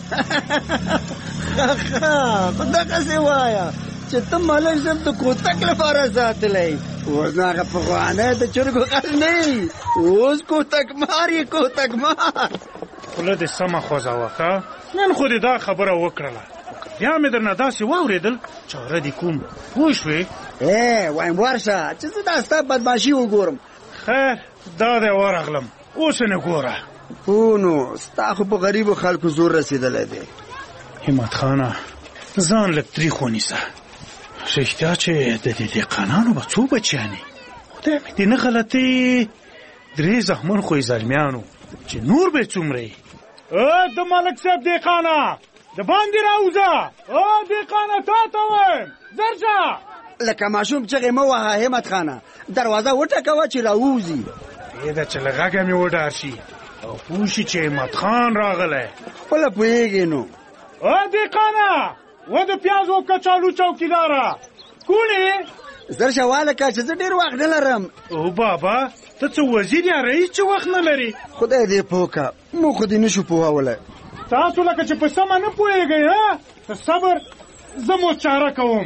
ښه ښه خو دغسې وایه چې ته ملک صاحب د کوتک لپاره ساتلی. اوس نو هغه پخوانی د چرګو غل نه یي، اوس کوتک مار یې کوتک مار. خوله دې سمه خوځوه ښه. نن خو دې دا خبره وکړله، بیا مې درنه داسې واورېدل چاره دې کوم. پوه شوې؟ ای وایم ورشه چې زه دا ستا بدماشي وګورم. خیر دا دی ورغلم، اوس یې نه ګوره. هو نو ستا خو په غریبو خلکو زور رسېدلی دی. همت خانه ځان لږ تریخ ونیسه. رښتیا چې د دې دهقانانو به څو بچیانې، خدای مې دې نه غلطې درې زخمن خو یې زلمیانو چې نور به څومره یې. د ملک صاحب دهقانه د باندې راوځه. دهقانه تا ته وایم زر شه. لکه ماشوم چغې مه وهه همت خانه، دروازه وټکوه چې راووځي. پرېږده چې له غږه مې وډار شي او پوه شي چې همت خان راغلی. خپله پوهېږې نو. دهقانه و د پیازو کچالو چوکیداره کونې زر شه والکه چې زه ډېر وخت نه لرم. او بابا ته څه وزیر یا رئیس چې وخت نه لري؟ خدای دې پوه که موږ خو دې نه شو پوهولی. تاسو لکه چې په سمه نه پوهېږئ ها. صبر زه مو چاره کوم.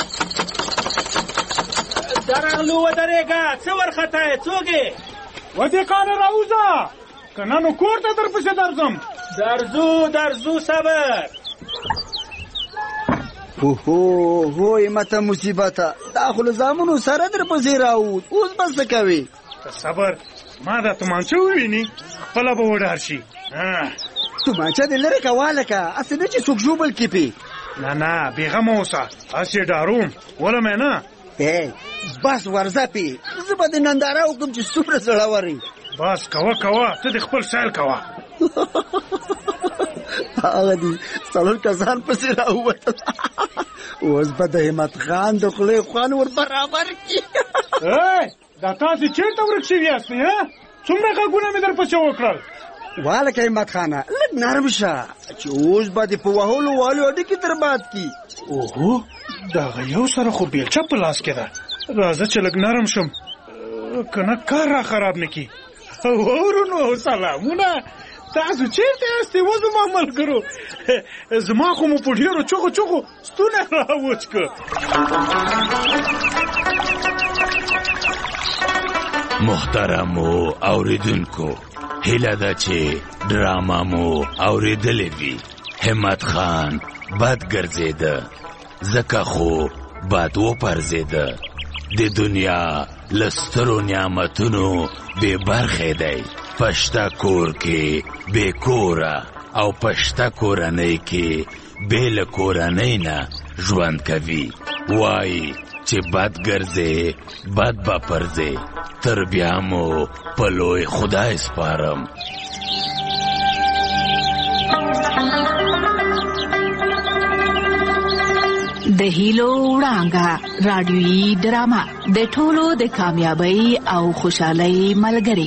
درغلو ودرېږه، څه ورخطا یې څوک یې؟ و دهقانه راوځه که نه نو کور ته درپسې درځم. درځو درځو صبر. اوهو هو همته مصیبته، دا خو له زامنو سره در پسې راووت، اوس به څه کوې؟ صبر ما دا تومانچه وویني خپله به وډار شي. تومانچه دې لرې که والکه، هسې نه چې څوک ژوبل کې پې. نه نه بېغمه اوسه، هسې ډاروم وله مې نه. ای بس ورځه پې، زه به دې ننداره وکړم چې څومره زړور یې. بس کوه کوه ته دې خپل سیل کوه. هغه دي څلور کسان پسې راووتل، اوس به د همت خان د خولې خوان ور برابر کړي. دا تاسې چېرته ورک شوي یاستئ؟ څومره غږونه مې در پسې وکړل. والکه همت خانه لږ نرم شه چې اوس به دې په وهلو والو اډیکې تر باد کړي. اوهو د هغه یو سره خو بیلچه په لاس کې ده. راځه چې لږ نرم شم که نه کار را خراب نه کړي. ورونو سلامونه، تاسو چېرته یاستئ و زما ملګرو؟ زما خو مو په ډېرو چغو چغو ستونی راوچ کړ. محترمو اوریدونکو، هیله ده چې ډرامه مو اوریدلې وي. همت خان بد ګرځېده ځکه خو بد وپرځېده. د دنیا له سترو نعمتونو بې برخې دی. پشته کور کې بې کوره او پشته کورنۍ کې بې له کورنۍ نه ژوند کوي. وایي چې بد ګرځې بد به پرځې. تر بیا مو په لوی خدای سپارم. د هیلو وړانګه رادیویي ډرامه د ټولو د کامیابی او خوشحالۍ ملګری.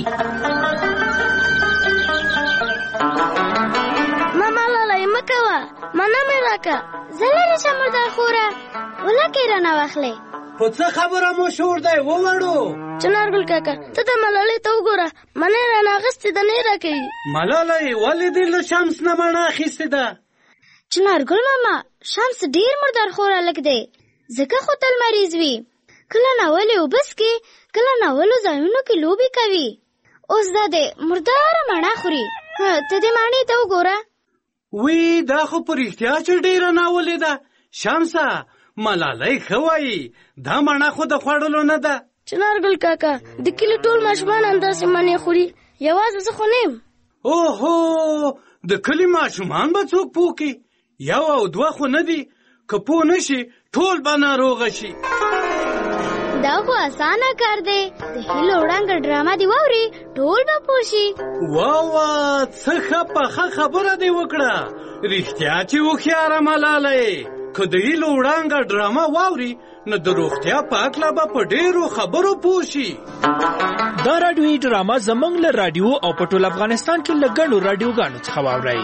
ماما لالی مکوه مانا مې راکه زللی شه مردار خوره ولکې رانه واخلې. په څه خبره مو شور دی ووړو؟ چنارګل کاکا ته د ملالۍ ته وګوره، منۍ رانه اخیستې ده نه راکوي. ملالۍ ولې دې له شمس نه مڼه اخیستې ده؟ چنارګل ماما شمس ډېر مردار خور هلک دی، ځکه خو تل مریض وي. کله ناولې اوبه څښي، کله ناولو ځایونو کې لوبې کوي. اوس دا دی مرداره مڼه خوري. ته دې مڼې ته وګوره. وی دا خو په رښتیا چې ډېره ناولې ده. شمسه ملالۍ ښه وایي، دا مڼه خو د خوړلو نه ده. چنارګل کاکا د کلي ټول ماشومان همداسې مڼې خوري، یوازې زه خو نه یم. اوهو د کلي ماشومان به څوک پوه کړي؟ یو او دوه خو نه دي، که پوه نه شي ټول به ناروغه شي. دا خو اسانه کار دی د هیلو وړانګه ډرامه دی واوري ټول به پوه شي. واه واه څه ښه پخه خبره دې وکړه. رښتیا چې هوښیاره ملالۍ که د هیلو وړانګه ډرامه واوري نو د روغتیا په هکله به په ډېرو خبرو پوه شي. دا راډیویي ډرامه زموږ له راډیو او په ټول افغانستان کې له ګڼو راډیوګانو څخه واورئ.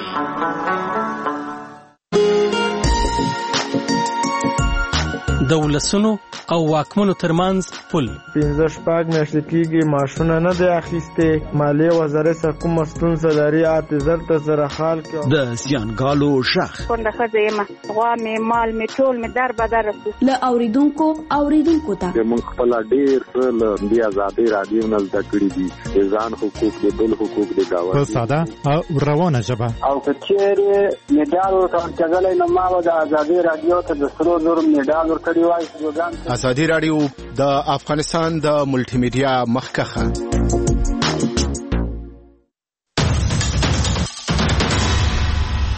د ولسونو او واکمنو ترمنځ پل پنځه شپږ میاشتې کېږي معاشونه نه دی اخیستې. مالیې وزارت څخه کومه ستونزه لري اته زر ته زره خال کې د زیانګالو شخ کونډه ښځه یم غوا مې مال مې ټول مې در بدر رسو له اوریدونکو اوریدونکو ته موږ خپل ډېر څه له دې ازادۍ راډیو نه زده کړي دي د ځان حقوق د بل حقوق د ګاونډي په ساده او روانه ژبه او که چېرې مډال ورکول کېدلی نو ما به د ازادۍ راډیو ته د سرو زرو مډال ورکړی وای. ازادي راډیو د افغانستان د ملټي میډیا مخکخه